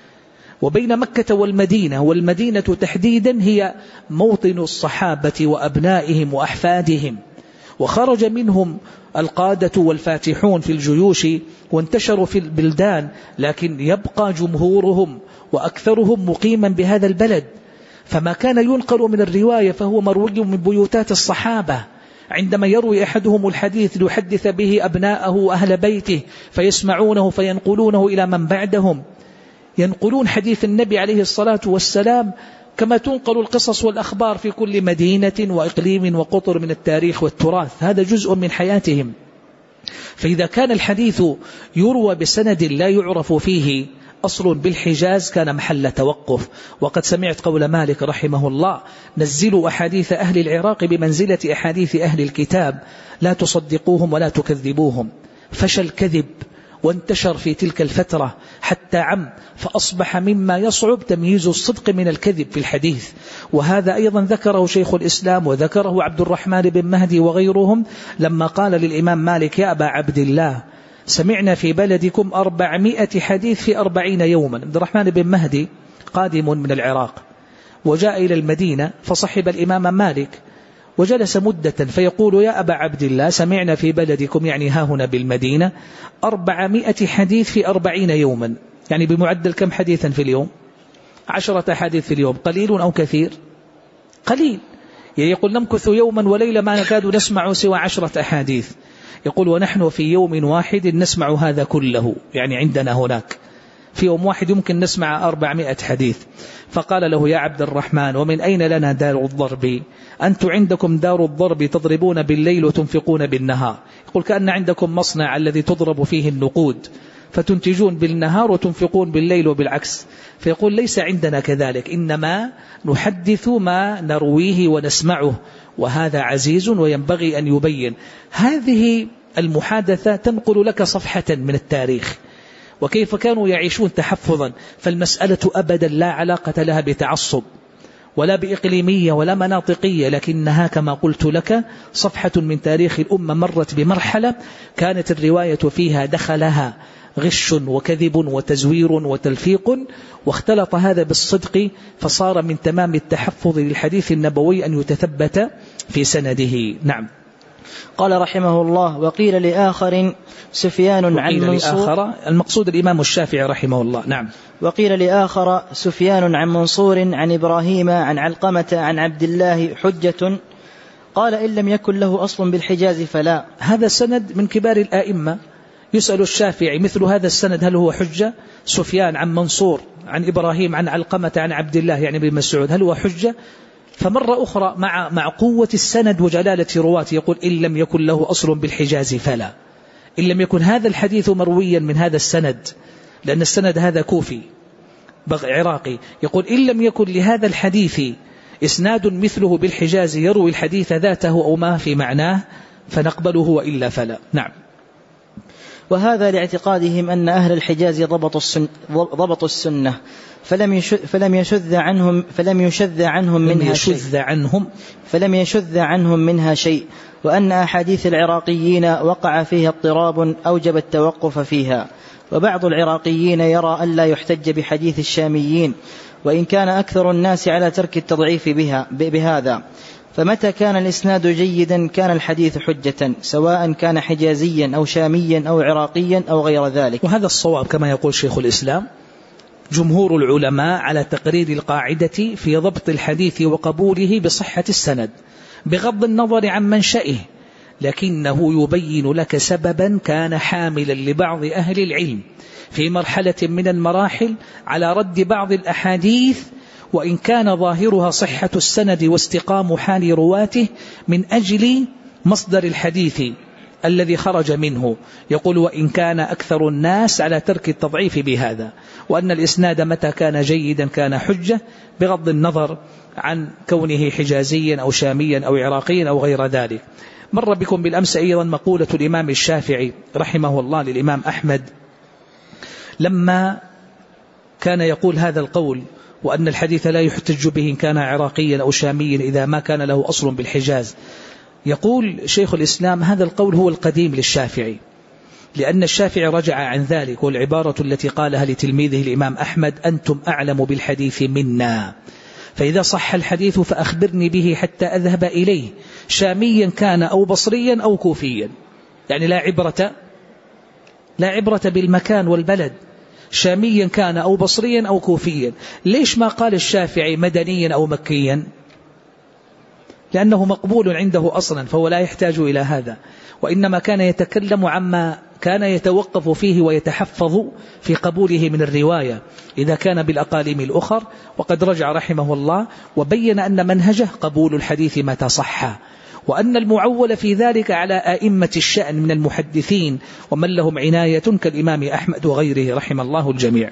Speaker 1: وبين مكة والمدينة، والمدينة تحديدا هي موطن الصحابة وأبنائهم وأحفادهم، وخرج منهم القادة والفاتحون في الجيوش وانتشروا في البلدان، لكن يبقى جمهورهم وأكثرهم مقيما بهذا البلد. فما كان ينقل من الرواية فهو مروي من بيوتات الصحابة، عندما يروي أحدهم الحديث ليحدث به أبناءه وأهل بيته فيسمعونه فينقلونه إلى من بعدهم، ينقلون حديث النبي عليه الصلاة والسلام كما تنقل القصص والأخبار في كل مدينة وإقليم وقطر من التاريخ والتراث. هذا جزء من حياتهم. فإذا كان الحديث يروى بسند لا يعرف فيه أصل بالحجاز كان محل توقف. وقد سمعت قول مالك رحمه الله: نزلوا أحاديث أهل العراق بمنزلة أحاديث أهل الكتاب، لا تصدقوهم ولا تكذبوهم. فشل الكذب وانتشر في تلك الفترة حتى عم، فأصبح مما يصعب تمييز الصدق من الكذب في الحديث. وهذا أيضا ذكره شيخ الإسلام وذكره عبد الرحمن بن مهدي وغيرهم لما قال للإمام مالك: يا أبا عبد الله، سمعنا في بلدكم أربعمائة حديث في أربعين يوما. عبد الرحمن بن مهدي قادم من العراق وجاء إلى المدينة فصحب الإمام مالك وجلس مدة، فيقول: يا أبا عبد الله، سمعنا في بلدكم، يعني ها هنا بالمدينة، أربعمائة حديث في أربعين يوما، يعني بمعدل كم حديثا في اليوم؟ عشرة حديث في اليوم. قليل أو كثير؟ قليل. يعني يقول: نمكث يوما وليلة ما نكاد نسمع سوى عشرة أحاديث. يقول: ونحن في يوم واحد نسمع هذا كله، يعني عندنا هناك في يوم واحد يمكن نسمع أربعمائة حديث. فقال له: يا عبد الرحمن، ومن أين لنا دار الضرب؟ أنتم عندكم دار الضرب تضربون بالليل وتنفقون بالنهار. يقول: كأن عندكم مصنع الذي تضرب فيه النقود فتنتجون بالنهار وتنفقون بالليل وبالعكس. فيقول: ليس عندنا كذلك، إنما نحدث ما نرويه ونسمعه، وهذا عزيز وينبغي أن يبين. هذه المحادثة تنقل لك صفحة من التاريخ وكيف كانوا يعيشون تحفظا. فالمسألة أبدا لا علاقة لها بتعصب ولا بإقليمية ولا مناطقية، لكنها كما قلت لك صفحة من تاريخ الأمة مرت بمرحلة كانت الرواية فيها دخلها غش وكذب وتزوير وتلفيق، واختلط هذا بالصدق، فصار من تمام التحفظ للحديث النبوي أن يتثبت في سنده. نعم.
Speaker 2: قال رحمه الله: وقيل لآخر سفيان عن منصور.
Speaker 1: المقصود الإمام الشافعي رحمه الله. نعم.
Speaker 2: وقيل لآخر سفيان عن منصور عن إبراهيم عن علقمة عن عبد الله حجة، قال: إن لم يكن له أصل بالحجاز فلا.
Speaker 1: هذا سند من كبار الآئمة. يسأل الشافعي: مثل هذا السند هل هو حجة؟ سفيان عن منصور عن إبراهيم عن علقمة عن عبد الله يعني بن مسعود، هل هو حجة؟ فمرة أخرى مع مع قوة السند وجلالة رواته يقول: إن لم يكن له أصل بالحجاز فلا. إن لم يكن هذا الحديث مرويا من هذا السند، لأن السند هذا كوفي عراقي، يقول: إن لم يكن لهذا الحديث إسناد مثله بالحجاز يروي الحديث ذاته أو ما في معناه فنقبله، وإلا فلا. نعم.
Speaker 2: وهذا لاعتقادهم أن أهل الحجاز ضبطوا السنة, ضبطوا السنة فلم فلم يشذ عنهم فلم يشذ عنهم منها
Speaker 1: يشذ
Speaker 2: شيء
Speaker 1: عنهم
Speaker 2: فلم يشذ عنهم منها شيء وأن أحاديث العراقيين وقع فيها اضطراب أوجب التوقف فيها. وبعض العراقيين يرى أن لا يحتج بحديث الشاميين، وإن كان أكثر الناس على ترك التضعيف بها بهذا. فمتى كان الإسناد جيدا كان الحديث حجة، سواء كان حجازيا أو شاميا أو عراقيا أو غير ذلك.
Speaker 1: وهذا الصواب كما يقول شيخ الإسلام. جمهور العلماء على تقرير القاعدة في ضبط الحديث وقبوله بصحة السند بغض النظر عن منشئه، لكنه يبين لك سببا كان حاملا لبعض أهل العلم في مرحلة من المراحل على رد بعض الأحاديث، وإن كان ظاهرها صحة السند واستقام حال رواته، من أجل مصدر الحديث الذي خرج منه. يقول: وإن كان أكثر الناس على ترك التضعيف بهذا، وأن الإسناد متى كان جيدا كان حجة بغض النظر عن كونه حجازيا أو شاميا أو عراقيا أو غير ذلك. مر بكم بالأمس أيضا مقولة الإمام الشافعي رحمه الله للإمام أحمد لما كان يقول هذا القول، وأن الحديث لا يحتج به إن كان عراقيا أو شاميا إذا ما كان له أصل بالحجاز. يقول شيخ الإسلام: هذا القول هو القديم للشافعي، لأن الشافعي رجع عن ذلك، والعبارة التي قالها لتلميذه الإمام أحمد: أنتم أعلم بالحديث منا، فإذا صح الحديث فأخبرني به حتى أذهب إليه، شاميا كان أو بصريا أو كوفيا. يعني لا عبرة لا عبرة بالمكان والبلد، شاميا كان أو بصريا أو كوفيا. ليش ما قال الشافعي مدنيا أو مكيا؟ لأنه مقبول عنده أصلا، فهو لا يحتاج إلى هذا، وإنما كان يتكلم عما كان يتوقف فيه ويتحفظ في قبوله من الرواية إذا كان بالأقاليم الأخر. وقد رجع رحمه الله وبين أن منهجه قبول الحديث متى صح، وأن المعول في ذلك على آئمة الشأن من المحدثين ومن لهم عناية كالإمام أحمد وغيره رحم الله الجميع.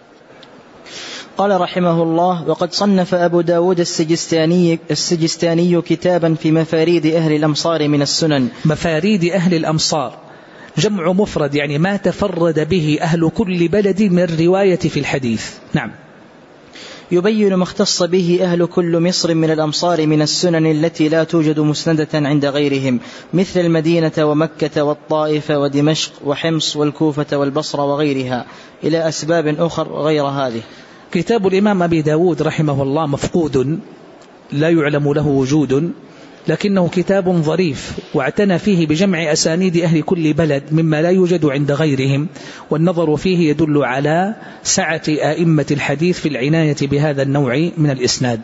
Speaker 2: قال رحمه الله: وقد صنف أبو داود السجستاني, السجستاني كتابا في مفاريد أهل الأمصار من السنن.
Speaker 1: مفاريد أهل الأمصار جمع مفرد، يعني ما تفرد به أهل كل بلد من الرواية في الحديث. نعم.
Speaker 2: يبين ما اختص به أهل كل مصر من الأمصار من السنن التي لا توجد مسندة عند غيرهم، مثل المدينة ومكة والطائف ودمشق وحمص والكوفة والبصرة وغيرها، إلى أسباب أخر غير هذه.
Speaker 1: كتاب الإمام أبي داود رحمه الله مفقود لا يعلم له وجود، لكنه كتاب ظريف واعتنى فيه بجمع أسانيد أهل كل بلد مما لا يوجد عند غيرهم، والنظر فيه يدل على سعة آئمة الحديث في العناية بهذا النوع من الإسناد.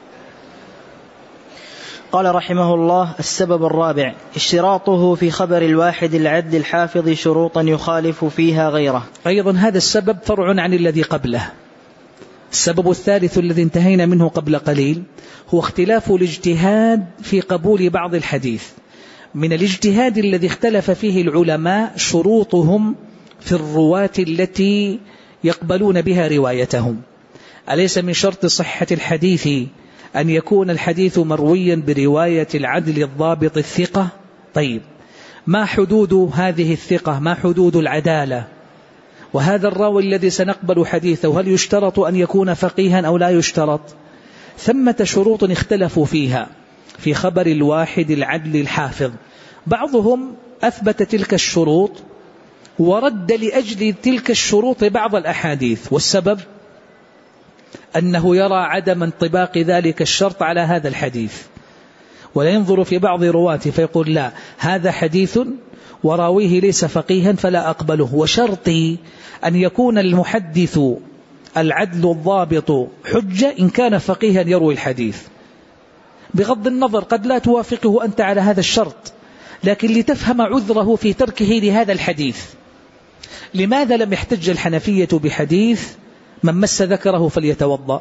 Speaker 2: قال رحمه الله: السبب الرابع اشتراطه في خبر الواحد العدل الحافظ شروطا يخالف فيها غيره.
Speaker 1: أيضا هذا السبب فرع عن الذي قبله. السبب الثالث الذي انتهينا منه قبل قليل هو اختلاف الاجتهاد في قبول بعض الحديث. من الاجتهاد الذي اختلف فيه العلماء شروطهم في الرواة التي يقبلون بها روايتهم. أليس من شرط صحة الحديث أن يكون الحديث مرويا برواية العدل الضابط الثقة؟ طيب، ما حدود هذه الثقة؟ ما حدود العدالة؟ وهذا الراوي الذي سنقبل حديثه هل يشترط أن يكون فقيها أو لا يشترط؟ ثمة شروط اختلفوا فيها في خبر الواحد العدل الحافظ. بعضهم أثبت تلك الشروط ورد لأجل تلك الشروط بعض الأحاديث، والسبب أنه يرى عدم انطباق ذلك الشرط على هذا الحديث، ولا ينظر في بعض رواته فيقول لا، هذا حديث وراويه ليس فقيها فلا أقبله، وشرطي أن يكون المحدث العدل الضابط حجة إن كان فقيها يروي الحديث. بغض النظر قد لا توافقه أنت على هذا الشرط، لكن لتفهم عذره في تركه لهذا الحديث. لماذا لم يحتج الحنفية بحديث من مس ذكره فليتوضأ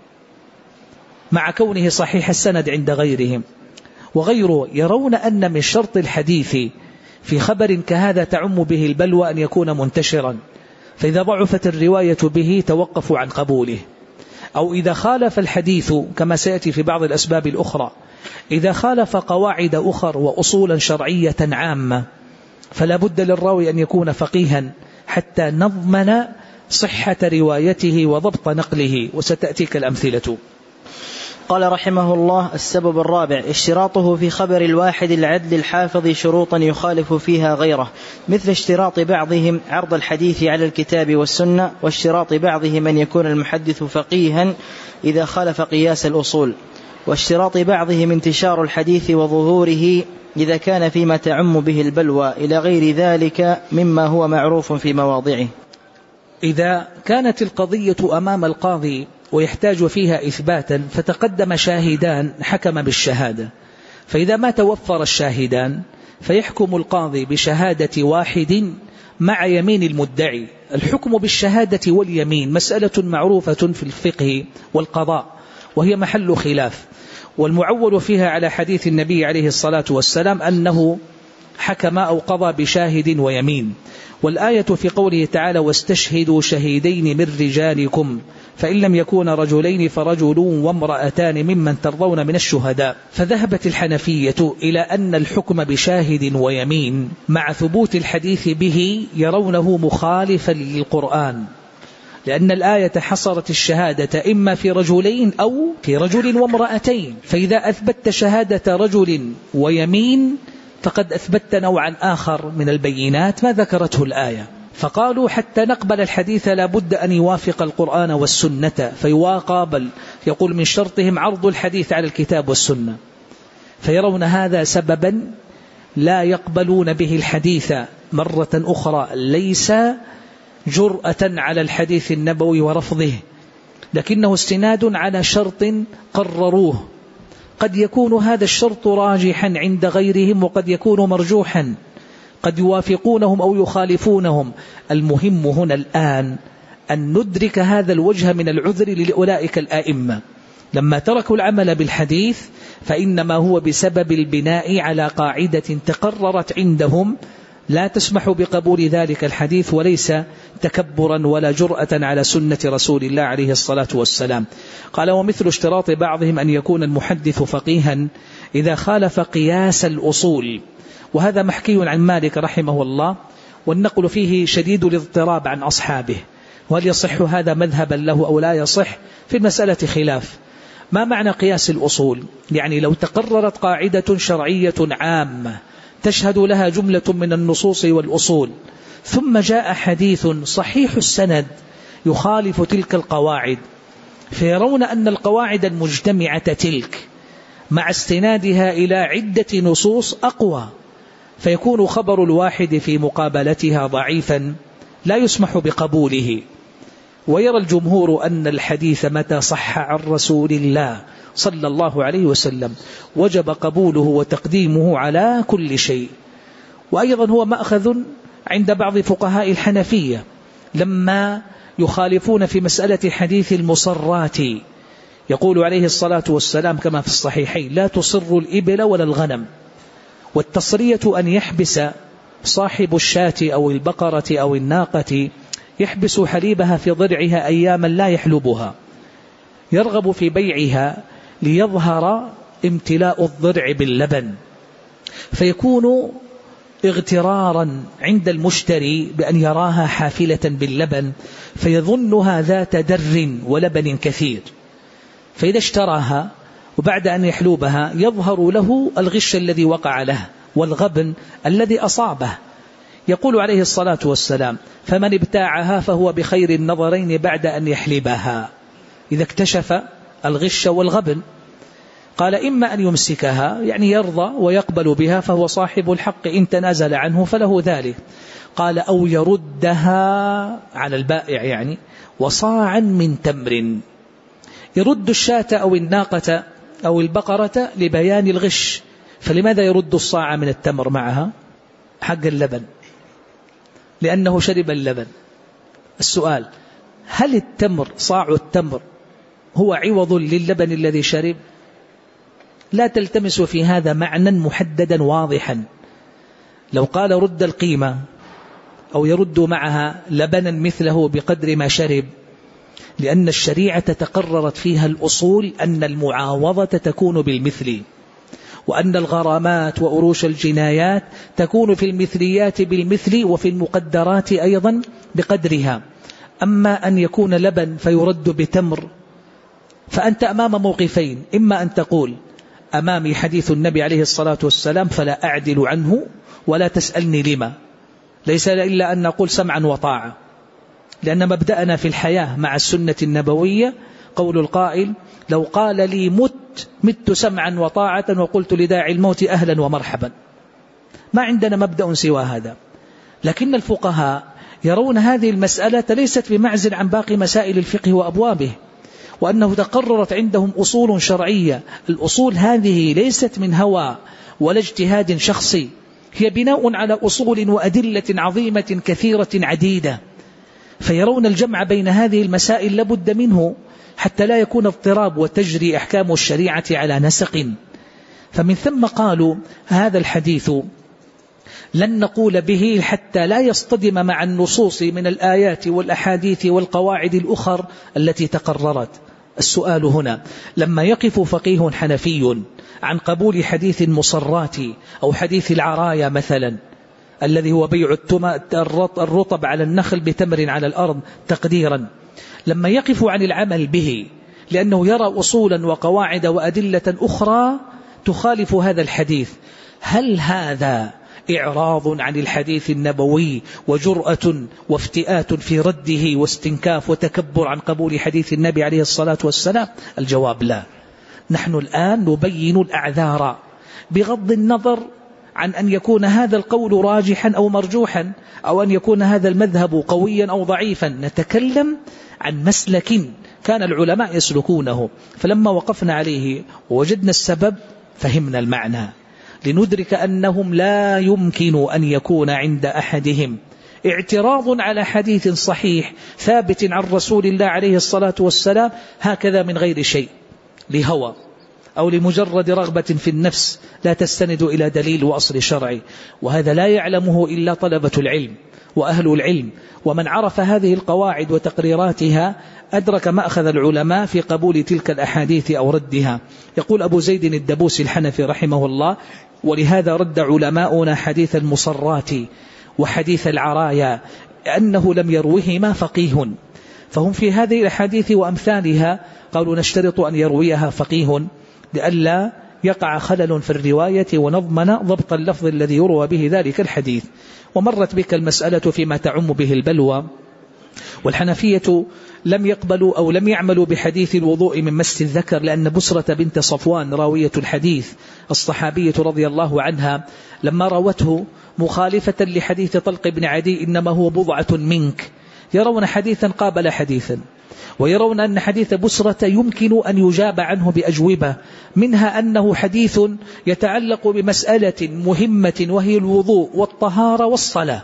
Speaker 1: مع كونه صحيح السند عند غيرهم؟ وغيره يرون أن من شرط الحديث في خبر كهذا تعم به البلوى أن يكون منتشرا، فإذا ضعفت الرواية به توقفوا عن قبوله. أو إذا خالف الحديث كما سيأتي في بعض الأسباب الأخرى، إذا خالف قواعد أخر وأصولا شرعية عامة فلا بد للراوي أن يكون فقيها حتى نضمن صحة روايته وضبط نقله، وستأتيك الأمثلة.
Speaker 2: قال رحمه الله: السبب الرابع اشتراطه في خبر الواحد العدل الحافظ شروطا يخالف فيها غيره، مثل اشتراط بعضهم عرض الحديث على الكتاب والسنة، واشتراط بعضهم أن يكون المحدث فقيها إذا خالف قياس الأصول، واشتراط بعضهم انتشار الحديث وظهوره إذا كان فيما تعم به البلوى، إلى غير ذلك مما هو معروف في مواضعه.
Speaker 1: إذا كانت القضية أمام القاضي ويحتاج فيها إثباتا فتقدم شاهدان حكم بالشهادة، فإذا ما توفر الشاهدان فيحكم القاضي بشهادة واحد مع يمين المدعي. الحكم بالشهادة واليمين مسألة معروفة في الفقه والقضاء وهي محل خلاف، والمعول فيها على حديث النبي عليه الصلاة والسلام أنه حكم أو قضى بشاهد ويمين. والآية في قوله تعالى: واستشهدوا شهيدين من رجالكم فإن لم يكون رجلين فرجل وامرأتان ممن ترضون من الشهداء. فذهبت الحنفية إلى أن الحكم بشاهد ويمين مع ثبوت الحديث به يرونه مخالفا للقرآن، لأن الآية حصرت الشهادة إما في رجلين أو في رجل وامرأتين، فإذا أثبت شهادة رجل ويمين فقد أثبت نوعا آخر من البينات ما ذكرته الآية. فقالوا حتى نقبل الحديث لا بد أن يوافق القرآن والسنة فيواقابل، يقول من شرطهم عرض الحديث على الكتاب والسنة، فيرون هذا سببا لا يقبلون به الحديث مرة أخرى، ليس جرأة على الحديث النبوي ورفضه، لكنه استناد على شرط قرروه. قد يكون هذا الشرط راجحا عند غيرهم وقد يكون مرجوحا، قد يوافقونهم أو يخالفونهم. المهم هنا الآن أن ندرك هذا الوجه من العذر لأولئك الآئمة، لما تركوا العمل بالحديث فإنما هو بسبب البناء على قاعدة تقررت عندهم لا تسمح بقبول ذلك الحديث، وليس تكبرا ولا جرأة على سنة رسول الله عليه الصلاة والسلام. قال: ومثل اشتراط بعضهم أن يكون المحدث فقيها إذا خالف قياس الأصول. وهذا محكي عن مالك رحمه الله، والنقل فيه شديد الاضطراب عن أصحابه، وهل يصح هذا مذهبا له أو لا يصح؟ في المسألة خلاف. ما معنى قياس الأصول؟ يعني لو تقررت قاعدة شرعية عامة تشهد لها جملة من النصوص والأصول، ثم جاء حديث صحيح السند يخالف تلك القواعد، فيرون أن القواعد المجتمعة تلك مع استنادها إلى عدة نصوص أقوى، فيكون خبر الواحد في مقابلتها ضعيفا لا يسمح بقبوله. ويرى الجمهور أن الحديث متى صح عن رسول الله صلى الله عليه وسلم وجب قبوله وتقديمه على كل شيء. وأيضا هو مأخذ عند بعض فقهاء الحنفية لما يخالفون في مسألة حديث المصرات، يقول عليه الصلاة والسلام كما في الصحيحين: لا تصر الإبل ولا الغنم. والتصرية أن يحبس صاحب الشاة أو البقرة أو الناقة، يحبس حليبها في ضرعها أياما لا يحلبها، يرغب في بيعها ليظهر امتلاء الضرع باللبن، فيكون اغترارا عند المشتري بأن يراها حافلة باللبن فيظنها ذات در ولبن كثير، فإذا اشتراها وبعد أن يحلوبها يظهر له الغش الذي وقع له والغبن الذي أصابه. يقول عليه الصلاة والسلام: فمن ابتاعها فهو بخير النظرين بعد أن يحلبها، إذا اكتشف الغش والغبن. قال: إما أن يمسكها يعني يرضى ويقبل بها فهو صاحب الحق، إن تنازل عنه فله ذلك. قال: أو يردها على البائع يعني وصاعا من تمر. يرد الشاة أو الناقة أو البقرة لبيان الغش، فلماذا يرد الصاع من التمر معها؟ حق اللبن، لأنه شرب اللبن. السؤال: هل التمر صاع التمر هو عوض للبن الذي شرب؟ لا تلتمس في هذا معنى محددا واضحا. لو قال رد القيمة أو يرد معها لبنا مثله بقدر ما شرب، لأن الشريعة تقررت فيها الأصول أن المعاوضة تكون بالمثل، وأن الغرامات وأروش الجنايات تكون في المثليات بالمثل، وفي المقدرات أيضا بقدرها. أما أن يكون لبن فيرد بتمر، فأنت أمام موقفين: إما أن تقول أمامي حديث النبي عليه الصلاة والسلام فلا أعدل عنه ولا تسألني لما، ليس إلا أن نقول سمعا وطاعة، لأن مبدأنا في الحياة مع السنة النبوية قول القائل: لو قال لي مت مت سمعا وطاعة وقلت لداعي الموت أهلا ومرحبا. ما عندنا مبدأ سوى هذا. لكن الفقهاء يرون هذه المسألة ليست بمعزل عن باقي مسائل الفقه وأبوابه، وأنه تقررت عندهم أصول شرعية. الأصول هذه ليست من هوى ولا اجتهاد شخصي، هي بناء على أصول وأدلة عظيمة كثيرة عديدة، فيرون الجمع بين هذه المسائل لابد منه حتى لا يكون اضطراب وتجري أحكام الشريعة على نسق. فمن ثم قالوا هذا الحديث لن نقول به حتى لا يصطدم مع النصوص من الآيات والأحاديث والقواعد الأخر التي تقررت. السؤال هنا: لما يقف فقيه حنفي عن قبول حديث المصرات أو حديث العرايا مثلا الذي هو بيع الرطب على النخل بتمر على الأرض تقديرا، لما يقف عن العمل به لأنه يرى أصولا وقواعد وأدلة أخرى تخالف هذا الحديث، هل هذا إعراض عن الحديث النبوي وجرأة وافتئات في رده واستنكاف وتكبر عن قبول حديث النبي عليه الصلاة والسلام؟ الجواب لا. نحن الآن نبين الأعذار بغض النظر عن أن يكون هذا القول راجحا أو مرجوحا، أو أن يكون هذا المذهب قويا أو ضعيفا. نتكلم عن مسلك كان العلماء يسلكونه، فلما وقفنا عليه ووجدنا السبب فهمنا المعنى، لندرك أنهم لا يمكن أن يكون عند أحدهم اعتراض على حديث صحيح ثابت عن رسول الله عليه الصلاة والسلام هكذا من غير شيء. لهوى أو لمجرد رغبة في النفس لا تستند إلى دليل وأصل شرعي، وهذا لا يعلمه إلا طلبة العلم وأهل العلم. ومن عرف هذه القواعد وتقريراتها أدرك مأخذ العلماء في قبول تلك الأحاديث أو ردها. يقول أبو زيد الدبوسي الحنفي رحمه الله: ولهذا رد علماؤنا حديث المصرات وحديث العرايا أنه لم يروهما فقيه. فهم في هذه الأحاديث وأمثالها قالوا نشترط أن يرويها فقيه لئلا يقع خلل في الرواية ونضمن ضبط اللفظ الذي يروى به ذلك الحديث. ومرت بك المسألة فيما تعم به البلوى، والحنفية لم يقبلوا أو لم يعملوا بحديث الوضوء من مس الذكر، لأن بسرة بنت صفوان راوية الحديث الصحابية رضي الله عنها لما روته مخالفة لحديث طلق بن عدي إنما هو بضعة منك، يرون حديثا قابل حديثا، ويرون أن حديث بسرة يمكن أن يجاب عنه بأجوبة، منها أنه حديث يتعلق بمسألة مهمة وهي الوضوء والطهارة والصلاة،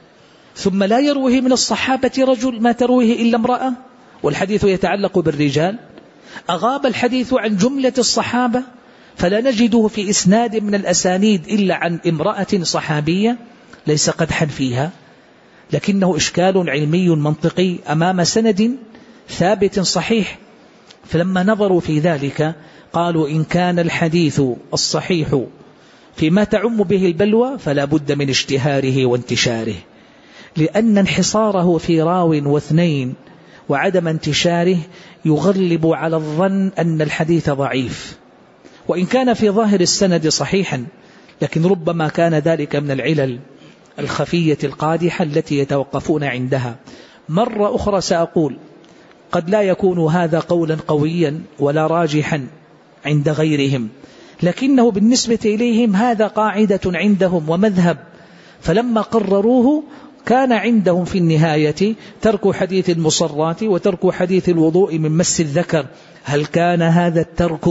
Speaker 1: ثم لا يرويه من الصحابة رجل ما ترويه إلا امرأة، والحديث يتعلق بالرجال. أغاب الحديث عن جملة الصحابة فلا نجده في إسناد من الأسانيد إلا عن امرأة صحابية، ليس قدحا فيها، لكنه إشكال علمي منطقي أمام سند ثابت صحيح. فلما نظروا في ذلك قالوا إن كان الحديث الصحيح فيما تعم به البلوى فلا بد من اشتهاره وانتشاره، لأن انحصاره في راو واثنين وعدم انتشاره يغلب على الظن أن الحديث ضعيف، وإن كان في ظاهر السند صحيحا، لكن ربما كان ذلك من العلل الخفية القادحة التي يتوقفون عندها. مرة أخرى سأقول قد لا يكون هذا قولا قويا ولا راجحا عند غيرهم، لكنه بالنسبة إليهم هذا قاعدة عندهم ومذهب، فلما قرروه كان عندهم في النهاية ترك حديث المصرات وترك حديث الوضوء من مس الذكر. هل كان هذا الترك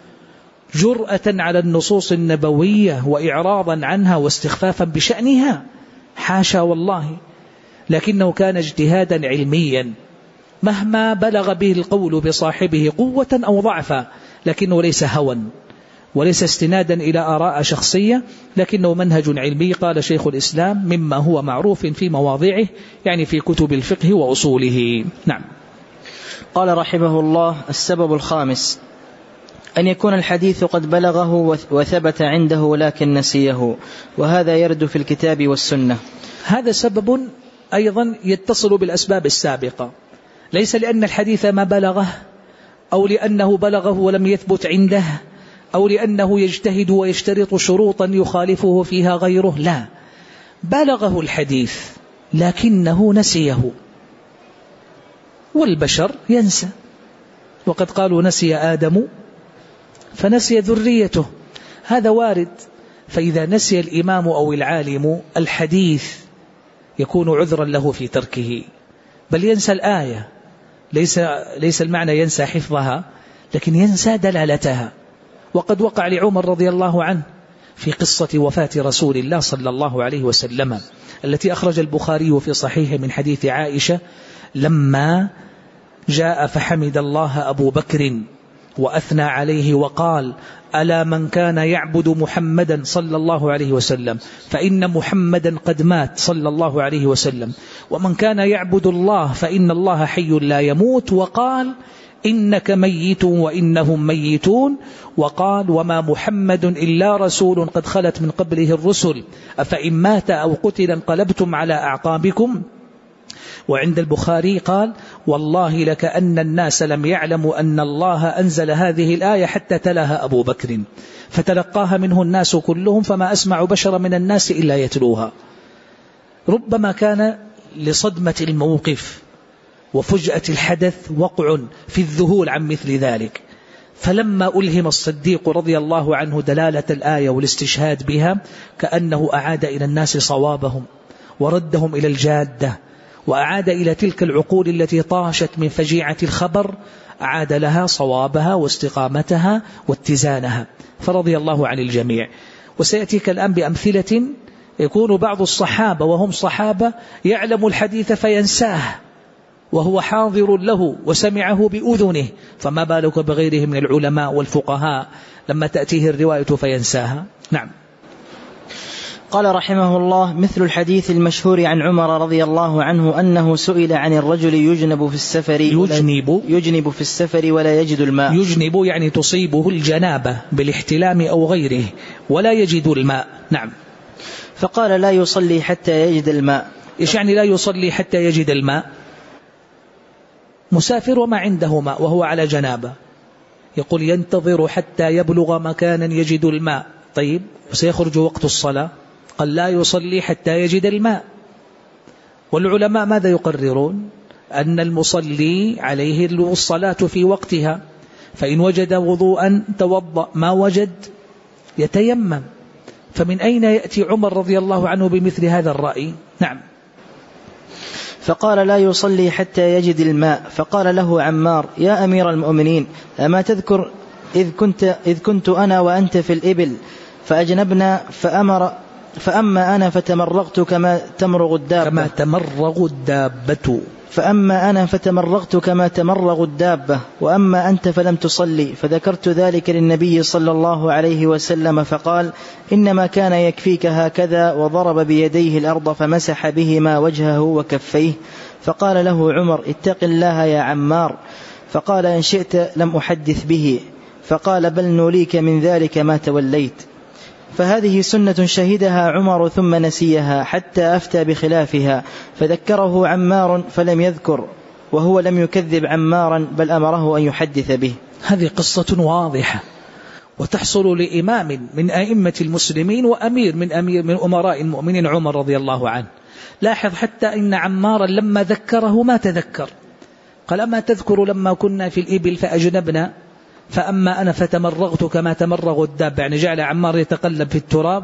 Speaker 1: جرأة على النصوص النبوية وإعراضا عنها واستخفافا بشأنها؟ حاشا والله، لكنه كان اجتهادا علميا مهما بلغ به القول بصاحبه قوة أو ضعفا، لكنه ليس هوى وليس استنادا إلى آراء شخصية، لكنه منهج علمي قال شيخ الإسلام مما هو معروف في مواضعه، يعني في كتب الفقه وأصوله. نعم.
Speaker 2: قال رحمه الله: السبب الخامس أن يكون الحديث قد بلغه وثبت عنده لكن نسيه، وهذا يرد في الكتاب والسنة.
Speaker 1: هذا سبب أيضا يتصل بالأسباب السابقة، ليس لأن الحديث ما بلغه أو لأنه بلغه ولم يثبت عنده أو لأنه يجتهد ويشترط شروطا يخالفه فيها غيره، لا، بلغه الحديث لكنه نسيه، والبشر ينسى، وقد قالوا نسي آدم فنسي ذريته، هذا وارد. فإذا نسي الإمام أو العالم الحديث يكون عذرا له في تركه، بل ينسى الآية، ليس, ليس المعنى ينسى حفظها، لكن ينسى دلالتها. وقد وقع لعمر رضي الله عنه في قصة وفاة رسول الله صلى الله عليه وسلم التي أخرج البخاري في صحيحه من حديث عائشة، لما جاء فحمد الله أبو بكر وأثنى عليه وقال: ألا من كان يعبد محمدا صلى الله عليه وسلم فإن محمدا قد مات صلى الله عليه وسلم، ومن كان يعبد الله فإن الله حي لا يموت، وقال: إنك ميت وإنهم ميتون، وقال: وما محمد إلا رسول قد خلت من قبله الرسل أفإن مات أو قتل انقلبتم على أعقابكم. وعند البخاري قال: والله لكأن الناس لم يعلموا أن الله أنزل هذه الآية حتى تلاها أبو بكر، فتلقاها منه الناس كلهم، فما أسمع بشر من الناس إلا يتلوها. ربما كان لصدمة الموقف وفجأة الحدث وقع في الذهول عن مثل ذلك، فلما ألهم الصديق رضي الله عنه دلالة الآية والاستشهاد بها كأنه أعاد إلى الناس صوابهم وردهم إلى الجادة، وأعاد إلى تلك العقول التي طاشت من فجيعة الخبر، أعاد لها صوابها واستقامتها واتزانها، فرضي الله عن الجميع. وسيأتيك الآن بأمثلة يكون بعض الصحابة وهم صحابة يعلم الحديث فينساه، وهو حاضر له وسمعه بأذنه، فما بالك بغيره من العلماء والفقهاء لما تأتيه الرواية فينساها. نعم.
Speaker 2: قال رحمه الله: مثل الحديث المشهور عن عمر رضي الله عنه أنه سئل عن الرجل يجنب في السفر
Speaker 1: يجنب,
Speaker 2: يجنب في السفر ولا يجد الماء.
Speaker 1: يجنب يعني تصيبه الجنابة بالاحتلام أو غيره ولا يجد الماء. نعم.
Speaker 2: فقال: لا يصلي حتى يجد الماء.
Speaker 1: إيش يعني لا يصلي حتى يجد الماء؟ مسافر وما عنده ماء وهو على جنابة، يقول ينتظر حتى يبلغ مكانا يجد الماء. طيب وسيخرج وقت الصلاة، قال لا يصلي حتى يجد الماء. والعلماء ماذا يقررون؟ أن المصلي عليه الصلاة في وقتها، فإن وجد وضوءا توضأ، ما وجد يتيمم. فمن أين يأتي عمر رضي الله عنه بمثل هذا الرأي؟ نعم.
Speaker 2: فقال: لا يصلي حتى يجد الماء. فقال له عمار: يا أمير المؤمنين، أما تذكر إذ كنت, إذ كنت أنا وأنت في الإبل فأجنبنا فأمر فأما أنا فتمرغت كما تمرغ الدابة
Speaker 1: كما تمرغ الدابة
Speaker 2: فأما أنا فتمرغت كما تمرغ الدابة وأما أنت فلم تصلي. فذكرت ذلك للنبي صلى الله عليه وسلم فقال: إنما كان يكفيك هكذا، وضرب بيديه الأرض فمسح بهما وجهه وكفيه. فقال له عمر: اتق الله يا عمار. فقال: إن شئت لم أحدث به. فقال: بل نوليك من ذلك ما توليت. فهذه سنة شهدها عمر ثم نسيها حتى أفتى بخلافها، فذكره عمار فلم يذكر، وهو لم يكذب عمارا بل أمره أن يحدث به.
Speaker 1: هذه قصة واضحة وتحصل لإمام من أئمة المسلمين وأمير من أمير من أمراء المؤمنين عمر رضي الله عنه. لاحظ حتى إن عمارا لما ذكره ما تذكر، قال: أما تذكر لما كنا في الإبل فأجنبنا فأما أنا فتمرغت كما تمرغ الدابة، يعني جعل عمار يتقلب في التراب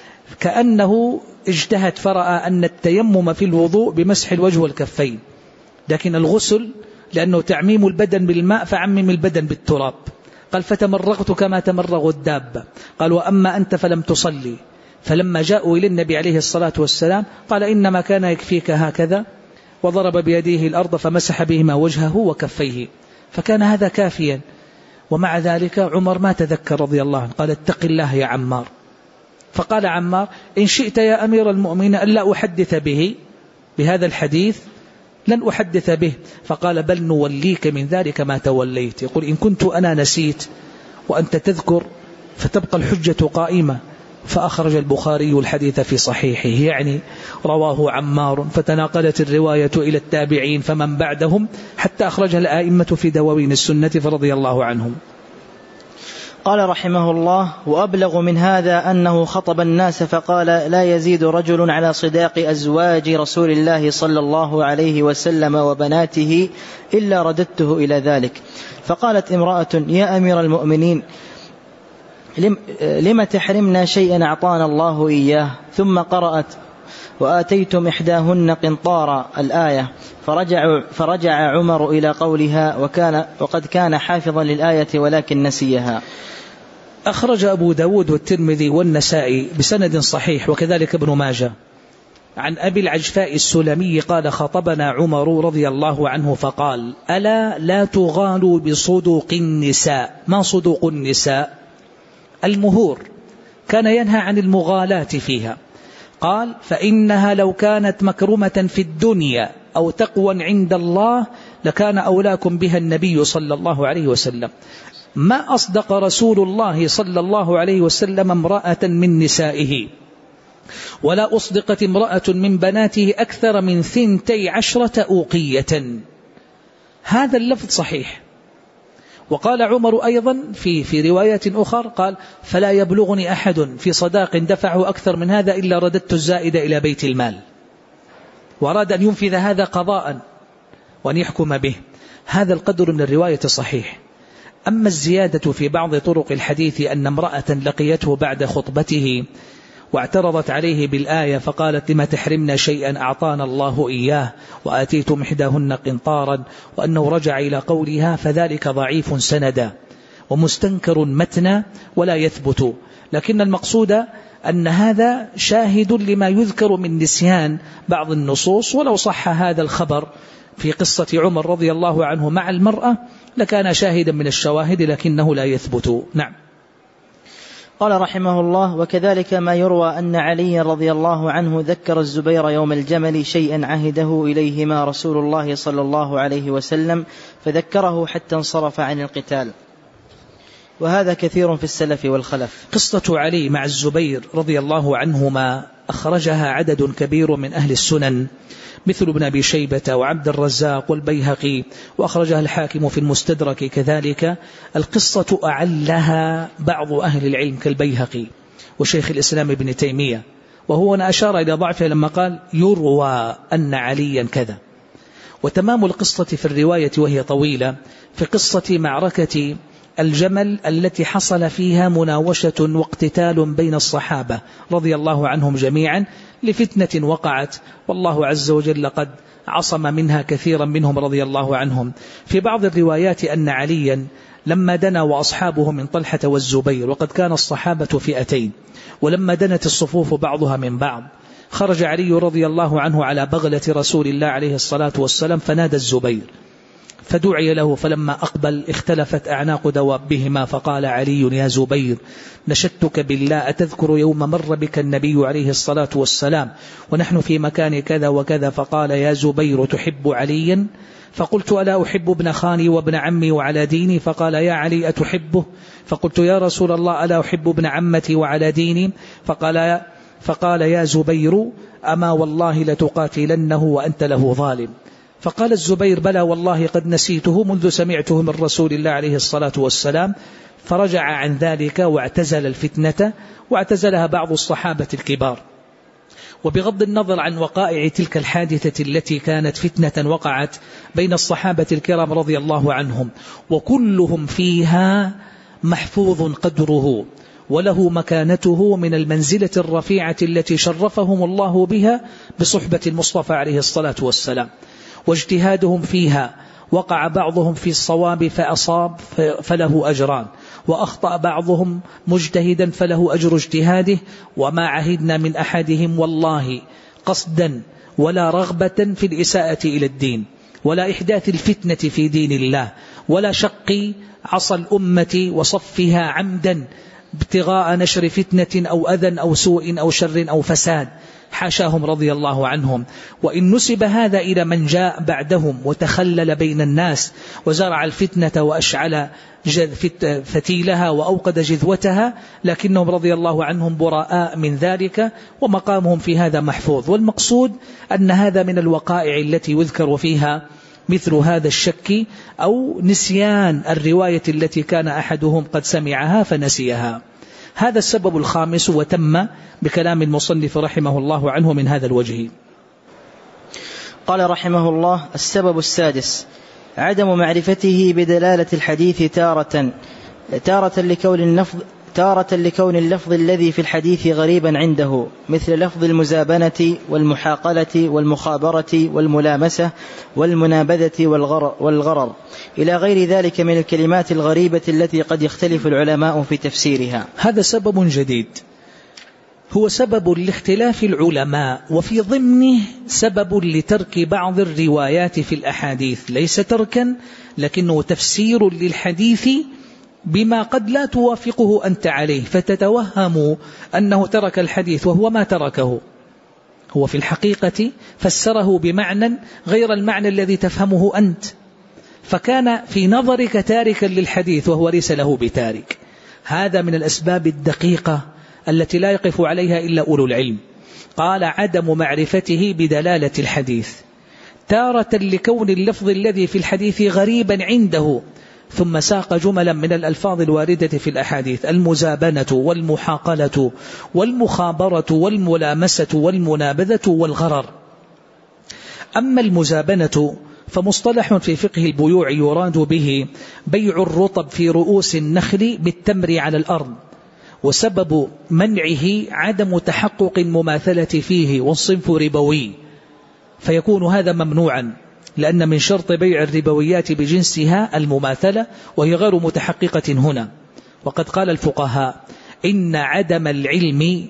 Speaker 1: كأنه اجتهد فرأى أن التيمم في الوضوء بمسح الوجه والكفين، لكن الغسل لأنه تعميم البدن بالماء فعمم البدن بالتراب. قال: فتمرغت كما تمرغ الدابة. قال: وأما أنت فلم تصلي. فلما جاءوا إلى النبي عليه الصلاة والسلام قال: إنما كان يكفيك هكذا، وضرب بيديه الأرض فمسح بهما وجهه وكفيه، فكان هذا كافيا. ومع ذلك عمر ما تذكر رضي الله عنه، قال: اتق الله يا عمار. فقال عمار: إن شئت يا أمير المؤمنين ألا أحدث به بهذا الحديث لن أحدث به. فقال: بل نوليك من ذلك ما توليت. يقول: إن كنت أنا نسيت وأنت تذكر فتبقى الحجة قائمة. فأخرج البخاري الحديث في صحيحه، يعني رواه عمار، فتناقلت الرواية إلى التابعين فمن بعدهم حتى أخرجها الآئمة في دواوين السنة فرضي الله عنهم.
Speaker 2: قال رحمه الله: وأبلغ من هذا أنه خطب الناس فقال: لا يزيد رجل على صداق أزواج رسول الله صلى الله عليه وسلم وبناته إلا رددته إلى ذلك. فقالت امرأة: يا أمير المؤمنين، لم تحرمنا شيئا أعطانا الله إياه؟ ثم قرأت: وآتيتم إحداهن قنطارا الآية. فرجع, فرجع عمر إلى قولها وكان وقد كان حافظا للآية ولكن نسيها.
Speaker 1: أخرج أبو داود والترمذي والنسائي بسند صحيح وكذلك ابن ماجه عن أبي العجفاء السلمي قال: خطبنا عمر رضي الله عنه فقال: ألا لا تغالوا بصدوق النساء. ما صدوق النساء؟ المهور، كان ينهى عن المغالاة فيها. قال: فإنها لو كانت مكرمة في الدنيا أو تقوى عند الله لكان أولاكم بها النبي صلى الله عليه وسلم. ما أصدق رسول الله صلى الله عليه وسلم امرأة من نسائه، ولا أصدقت امرأة من بناته أكثر من ثنتي عشرة أوقية. هذا اللفظ صحيح. وقال عمر أيضا في, في رواية أخرى قال: فلا يبلغني أحد في صداق دفعه أكثر من هذا إلا رددت الزائد إلى بيت المال. وأراد أن ينفذ هذا قضاء وأن يحكم به. هذا القدر من الرواية صحيح. أما الزيادة في بعض طرق الحديث أن امرأة لقيته بعد خطبته واعترضت عليه بالآية فقالت: لما تحرمنا شيئا أعطانا الله إياه وآتيتم إحداهن قنطارا، وأنه رجع إلى قولها، فذلك ضعيف سندا ومستنكر متنا ولا يثبت. لكن المقصود أن هذا شاهد لما يذكر من نسيان بعض النصوص، ولو صح هذا الخبر في قصة عمر رضي الله عنه مع المرأة لكان شاهدا من الشواهد لكنه لا يثبت. نعم.
Speaker 2: قال رحمه الله: وكذلك ما يروى أن علي رضي الله عنه ذكر الزبير يوم الجمل شيئا عهده إليهما رسول الله صلى الله عليه وسلم فذكره حتى انصرف عن القتال، وهذا كثير في السلف والخلف.
Speaker 1: قصة علي مع الزبير رضي الله عنهما أخرجها عدد كبير من أهل السنن مثل ابن أبي شيبة وعبد الرزاق والبيهقي، وأخرجها الحاكم في المستدرك كذلك. القصة أعلها بعض أهل العلم كالبيهقي وشيخ الإسلام ابن تيمية، وهو أن أشار إلى ضعفه لما قال يروى أن عليا كذا. وتمام القصة في الرواية وهي طويلة في قصة معركة الجمل التي حصل فيها مناوشة واقتتال بين الصحابة رضي الله عنهم جميعا لفتنة وقعت، والله عز وجل قد عصم منها كثيرا منهم رضي الله عنهم. في بعض الروايات أن عليا لما دنا وأصحابه من طلحة والزبير، وقد كان الصحابة فئتين، ولما دنت الصفوف بعضها من بعض خرج علي رضي الله عنه على بغلة رسول الله عليه الصلاة والسلام فنادى الزبير فدعي له، فلما أقبل اختلفت أعناق دوابهما فقال علي: يا زبير نشدتك بالله أتذكر يوم مر بك النبي عليه الصلاة والسلام ونحن في مكان كذا وكذا؟ فقال: يا زبير تحب عليا؟ فقلت: ألا أحب ابن خالي وابن عمي وعلى ديني؟ فقال: يا علي أتحبه؟ فقلت: يا رسول الله ألا أحب ابن عمتي وعلى ديني؟ فقال فقال يا زبير أما والله لتقاتلنه وأنت له ظالم. فقال الزبير: بلى والله قد نسيته منذ سمعته من رسول الله عليه الصلاة والسلام. فرجع عن ذلك واعتزل الفتنة، واعتزلها بعض الصحابة الكبار. وبغض النظر عن وقائع تلك الحادثة التي كانت فتنة وقعت بين الصحابة الكرام رضي الله عنهم، وكلهم فيها محفوظ قدره وله مكانته من المنزلة الرفيعة التي شرفهم الله بها بصحبة المصطفى عليه الصلاة والسلام، واجتهادهم فيها وقع بعضهم في الصواب فأصاب فله أجران، وأخطأ بعضهم مجتهدا فله أجر اجتهاده. وما عهدنا من أحدهم والله قصدا ولا رغبة في الإساءة إلى الدين ولا إحداث الفتنة في دين الله ولا شق عصا الأمة وصفها عمدا ابتغاء نشر فتنة أو أذى أو سوء أو شر أو فساد، حاشاهم رضي الله عنهم. وإن نسب هذا إلى من جاء بعدهم وتخلل بين الناس وزرع الفتنة وأشعل فتيلها وأوقد جذوتها، لكنهم رضي الله عنهم براء من ذلك ومقامهم في هذا محفوظ. والمقصود أن هذا من الوقائع التي يذكر فيها مثل هذا الشك أو نسيان الرواية التي كان أحدهم قد سمعها فنسيها. هذا السبب الخامس، وتم بكلام المصنف رحمه الله عنه من هذا الوجه.
Speaker 2: قال رحمه الله: السبب السادس عدم معرفته بدلالة الحديث تارة تارة لكون اللفظ تارة لكون اللفظ الذي في الحديث غريبا عنده، مثل لفظ المزابنة والمحاقلة والمخابرة والملامسة والمنابذة والغرر إلى غير ذلك من الكلمات الغريبة التي قد يختلف العلماء في تفسيرها.
Speaker 1: هذا سبب جديد، هو سبب لاختلاف العلماء، وفي ضمنه سبب لترك بعض الروايات في الأحاديث، ليس تركا لكنه تفسير للحديث بما قد لا توافقه أنت عليه، فتتوهم أنه ترك الحديث وهو ما تركه، هو في الحقيقة فسره بمعنى غير المعنى الذي تفهمه أنت، فكان في نظرك تاركا للحديث وهو ليس له بتارك. هذا من الأسباب الدقيقة التي لا يقف عليها إلا أولو العلم. قال: عدم معرفته بدلالة الحديث تارة لكون اللفظ الذي في الحديث غريبا عنده، ثم ساق جملا من الألفاظ الواردة في الأحاديث: المزابنة والمحاقلة والمخابرة والملامسة والمنابذة والغرر. أما المزابنة فمصطلح في فقه البيوع يراد به بيع الرطب في رؤوس النخل بالتمر على الأرض، وسبب منعه عدم تحقق المماثلة فيه والصنف ربوي، فيكون هذا ممنوعا، لأن من شرط بيع الربويات بجنسها المماثلة، وهي غير متحققة هنا. وقد قال الفقهاء: إن عدم العلم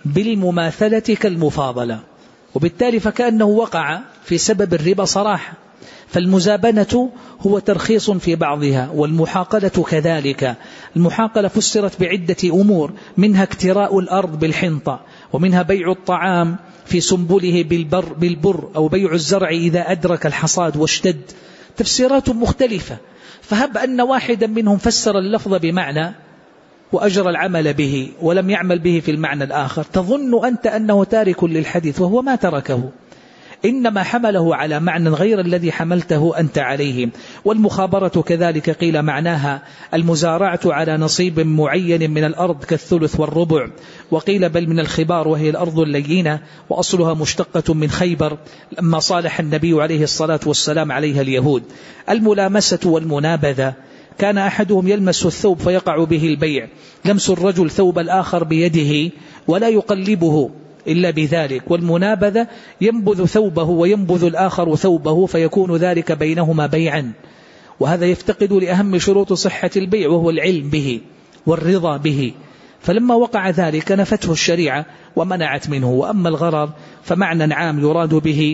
Speaker 1: بالمماثلة كالمفاضلة، وبالتالي فكأنه وقع في سبب الربا صراحة، فالمزابنة هو ترخيص في بعضها، والمحاقلة كذلك. المحاقلة فسرت بعدة أمور، منها اكتراء الأرض بالحنطة، ومنها بيع الطعام في سنبله بالبر, بالبر أو بيع الزرع إذا أدرك الحصاد واشتد. تفسيرات مختلفة، فهب أن واحدا منهم فسر اللفظ بمعنى وأجرى العمل به ولم يعمل به في المعنى الآخر، تظن أنت أنه تارك للحديث، وهو ما تركه، إنما حمله على معنى غير الذي حملته أنت عليه. والمخابرة كذلك قيل معناها المزارعة على نصيب معين من الأرض كالثلث والربع، وقيل بل من الخبار وهي الأرض اللينة، وأصلها مشتقة من خيبر لما صالح النبي عليه الصلاة والسلام عليها اليهود. الملامسة والمنابذة، كان أحدهم يلمس الثوب فيقع به البيع، لمس الرجل ثوب الآخر بيده ولا يقلبه إلا بذلك. والمنابذة ينبذ ثوبه وينبذ الآخر ثوبه فيكون ذلك بينهما بيعا، وهذا يفتقد لأهم شروط صحة البيع وهو العلم به والرضا به. فلما وقع ذلك نفته الشريعة ومنعت منه. وأما الغرر فمعنى عام يراد به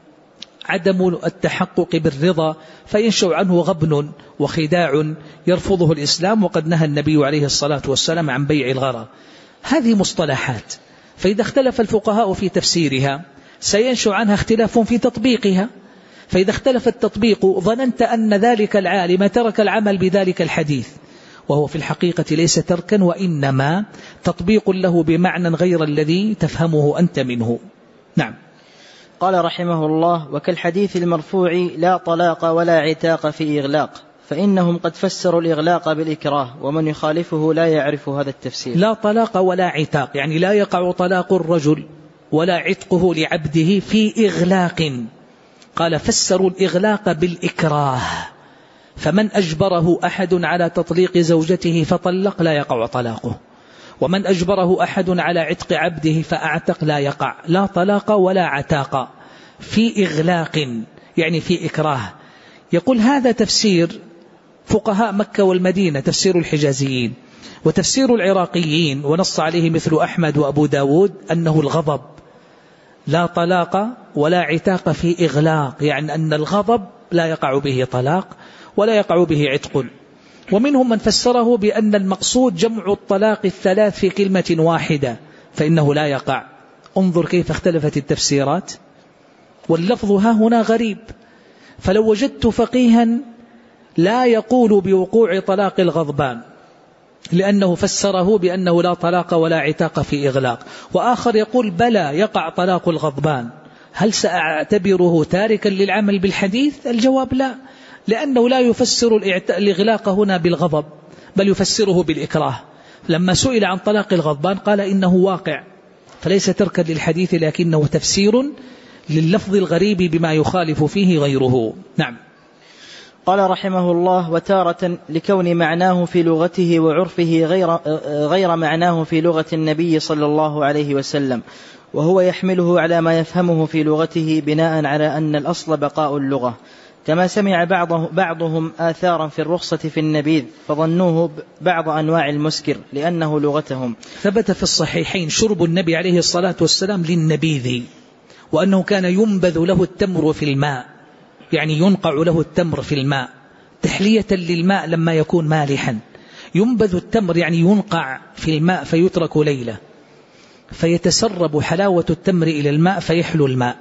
Speaker 1: عدم التحقق بالرضا، فينشأ عنه غبن وخداع يرفضه الإسلام، وقد نهى النبي عليه الصلاة والسلام عن بيع الغرر. هذه مصطلحات، فإذا اختلف الفقهاء في تفسيرها سينشأ عنها اختلاف في تطبيقها. فإذا اختلف التطبيق ظننت أن ذلك العالم ترك العمل بذلك الحديث، وهو في الحقيقة ليس تركا، وإنما تطبيق له بمعنى غير الذي تفهمه أنت منه. نعم.
Speaker 2: قال رحمه الله: وكالحديث المرفوع لا طلاق ولا عتاق في إغلاق، فإنهم قد فسروا الإغلاق بالإكراه، ومن يخالفه لا يعرف هذا التفسير.
Speaker 1: لا طلاق ولا عتاق يعني لا يقع طلاق الرجل ولا عتقه لعبده في إغلاق. قال فسروا الإغلاق بالإكراه، فمن أجبره أحد على تطليق زوجته فطلق لا يقع طلاقه، ومن أجبره أحد على عتق عبده فأعتق لا يقع. لا طلاق ولا عتاق في إغلاق يعني في إكراه. يقول هذا تفسير فقهاء مكة والمدينة، تفسير الحجازيين، وتفسير العراقيين ونص عليه مثل أحمد وأبو داود أنه الغضب. لا طلاق ولا عتاق في إغلاق يعني أن الغضب لا يقع به طلاق ولا يقع به عتق. ومنهم من فسره بأن المقصود جمع الطلاق الثلاث في كلمة واحدة فإنه لا يقع. انظر كيف اختلفت التفسيرات، واللفظ ها هنا غريب. فلو وجدت فقيها لا يقول بوقوع طلاق الغضبان لأنه فسره بأنه لا طلاق ولا عتاق في إغلاق، وآخر يقول بلى يقع طلاق الغضبان، هل سأعتبره تاركا للعمل بالحديث؟ الجواب لا، لأنه لا يفسر الإغلاق هنا بالغضب بل يفسره بالإكراه. لما سئل عن طلاق الغضبان قال إنه واقع، فليس تركا للحديث لكنه تفسير لللفظ الغريب بما يخالف فيه غيره. نعم.
Speaker 2: قال رحمه الله: وتارة لكون معناه في لغته وعرفه غير, غير معناه في لغة النبي صلى الله عليه وسلم، وهو يحمله على ما يفهمه في لغته بناء على أن الأصل بقاء اللغة، كما سمع بعضه بعضهم آثارا في الرخصة في النبيذ فظنوه بعض أنواع المسكر لأنه لغتهم.
Speaker 1: ثبت في الصحيحين شرب النبي عليه الصلاة والسلام للنبيذ، وأنه كان ينبذ له التمر في الماء، يعني ينقع له التمر في الماء تحلية للماء لما يكون مالحا. ينبذ التمر يعني ينقع في الماء فيترك ليلة فيتسرب حلاوة التمر إلى الماء فيحلو الماء.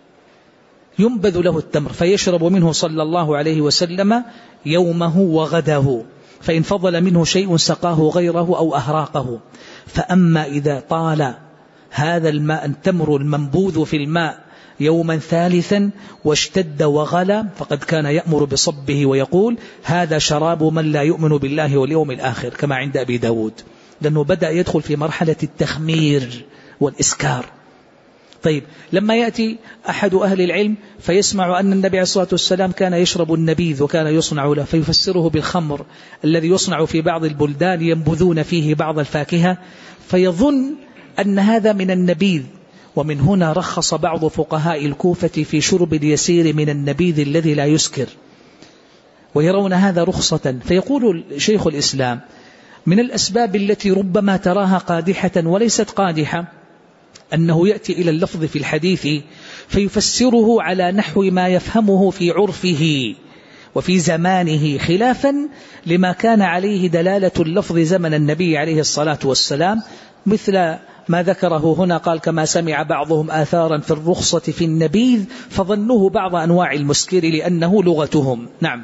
Speaker 1: ينبذ له التمر فيشرب منه صلى الله عليه وسلم يومه وغده، فإن فضل منه شيء سقاه غيره أو أهراقه. فأما إذا طال هذا الماء التمر المنبوذ في الماء يوما ثالثا واشتد وغلى فقد كان يأمر بصبه ويقول هذا شراب من لا يؤمن بالله واليوم الآخر، كما عند أبي داود، لأنه بدأ يدخل في مرحلة التخمير والإسكار. طيب لما يأتي أحد أهل العلم فيسمع أن النبي عليه الصلاة والسلام كان يشرب النبيذ وكان يصنع له، فيفسره بالخمر الذي يصنع في بعض البلدان ينبذون فيه بعض الفاكهة، فيظن أن هذا من النبيذ. ومن هنا رخص بعض فقهاء الكوفة في شرب اليسير من النبيذ الذي لا يسكر، ويرون هذا رخصة. فيقول شيخ الإسلام من الأسباب التي ربما تراها قادحة وليست قادحة أنه يأتي إلى اللفظ في الحديث فيفسره على نحو ما يفهمه في عرفه وفي زمانه، خلافا لما كان عليه دلالة اللفظ زمن النبي عليه الصلاة والسلام، مثل ما ذكره هنا، قال كما سمع بعضهم آثارا في الرخصة في النبيذ فظنوه بعض أنواع المسكر لأنه لغتهم. نعم.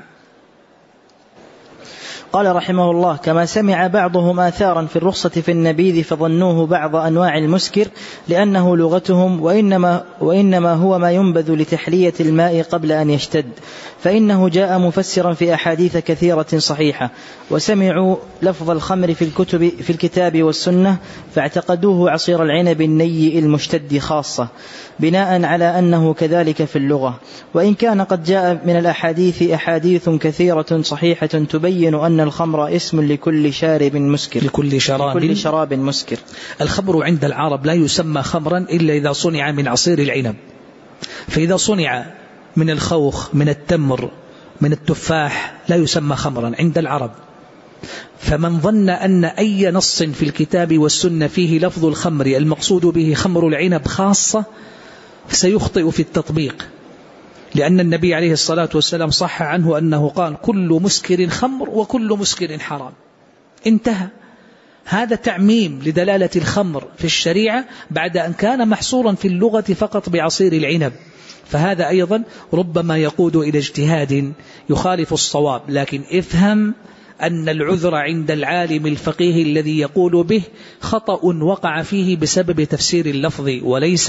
Speaker 2: قال رحمه الله: كما سمع بعضهم آثارا في الرخصة في النبيذ فظنوه بعض أنواع المسكر لأنه لغتهم، وإنما, وإنما هو ما ينبذ لتحلية الماء قبل أن يشتد، فإنه جاء مفسرا في أحاديث كثيرة صحيحة. وسمعوا لفظ الخمر في الكتب في الكتاب والسنة فاعتقدوه عصير العنب النيء المشتد خاصة، بناء على أنه كذلك في اللغة، وإن كان قد جاء من الأحاديث أحاديث كثيرة صحيحة تبين أن الخمر اسم لكل شارب مسكر،
Speaker 1: لكل شراب,
Speaker 2: لكل شراب مسكر.
Speaker 1: الخمر عند العرب لا يسمى خمرا إلا إذا صنع من عصير العنب، فإذا صنع من الخوخ، من التمر، من التفاح لا يسمى خمرا عند العرب. فمن ظن أن أي نص في الكتاب والسنة فيه لفظ الخمر المقصود به خمر العنب خاصة سيخطئ في التطبيق، لأن النبي عليه الصلاة والسلام صح عنه أنه قال: كل مسكر خمر وكل مسكر حرام. انتهى. هذا تعميم لدلالة الخمر في الشريعة بعد أن كان محصورا في اللغة فقط بعصير العنب، فهذا أيضا ربما يقود إلى اجتهاد يخالف الصواب. لكن افهم أن العذر عند العالم الفقيه الذي يقول به خطأ وقع فيه بسبب تفسير اللفظ، وليس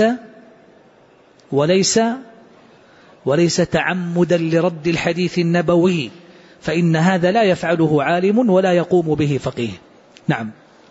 Speaker 1: وليس وليس تعمدا لرد الحديث النبوي، فإن هذا لا يفعله عالم ولا يقوم به فقيه. نعم.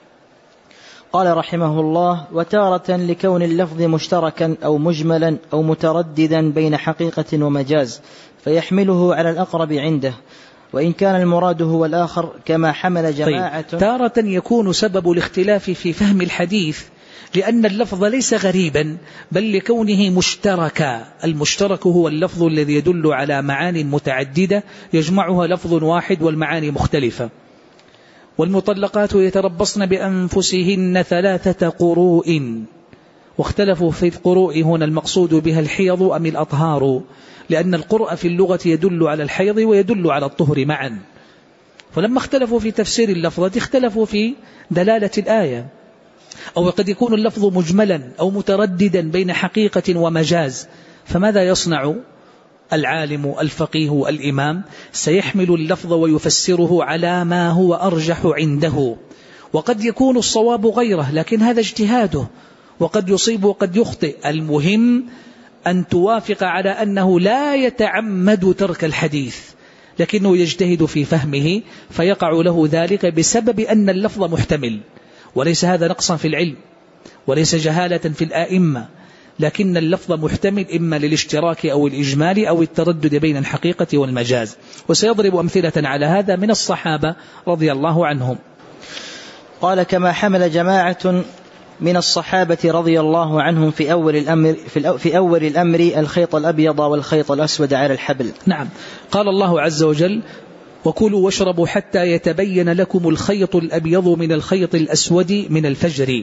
Speaker 2: قال رحمه الله: وتارة لكون اللفظ مشتركا أو مجملا أو مترددا بين حقيقة ومجاز فيحمله على الأقرب عنده، وإن كان المراد هو الآخر كما حمل جماعة.
Speaker 1: طيب. تارة يكون سبب الاختلاف في فهم الحديث لأن اللفظ ليس غريبا، بل لكونه مشتركا. المشترك هو اللفظ الذي يدل على معان متعددة يجمعها لفظ واحد والمعاني مختلفة. والمطلقات يتربصن بأنفسهن ثلاثة قروء، واختلفوا في القروء هنا المقصود بها الحيض أم الأطهار، لأن القرء في اللغة يدل على الحيض ويدل على الطهر معا. فلما اختلفوا في تفسير اللفظة اختلفوا في دلالة الآية. أو قد يكون اللفظ مجملا أو مترددا بين حقيقة ومجاز، فماذا يصنع العالم الفقيه الإمام؟ سيحمل اللفظ ويفسره على ما هو أرجح عنده، وقد يكون الصواب غيره، لكن هذا اجتهاده، وقد يصيب وقد يخطئ. المهم أن توافق على أنه لا يتعمد ترك الحديث، لكنه يجتهد في فهمه فيقع له ذلك بسبب أن اللفظ محتمل، وليس هذا نقصا في العلم وليس جهالة في الآئمة، لكن اللفظ محتمل إما للاشتراك أو الإجمال أو التردد بين الحقيقة والمجاز. وسيضرب أمثلة على هذا من الصحابة رضي الله عنهم.
Speaker 2: قال: كما حمل جماعة من الصحابة رضي الله عنهم في أول الأمر, في, في أول الأمر الخيط الأبيض والخيط الأسود على الحبل.
Speaker 1: نعم. قال الله عز وجل: وكلوا واشربوا حتى يتبين لكم الخيط الأبيض من الخيط الأسود من الفجر.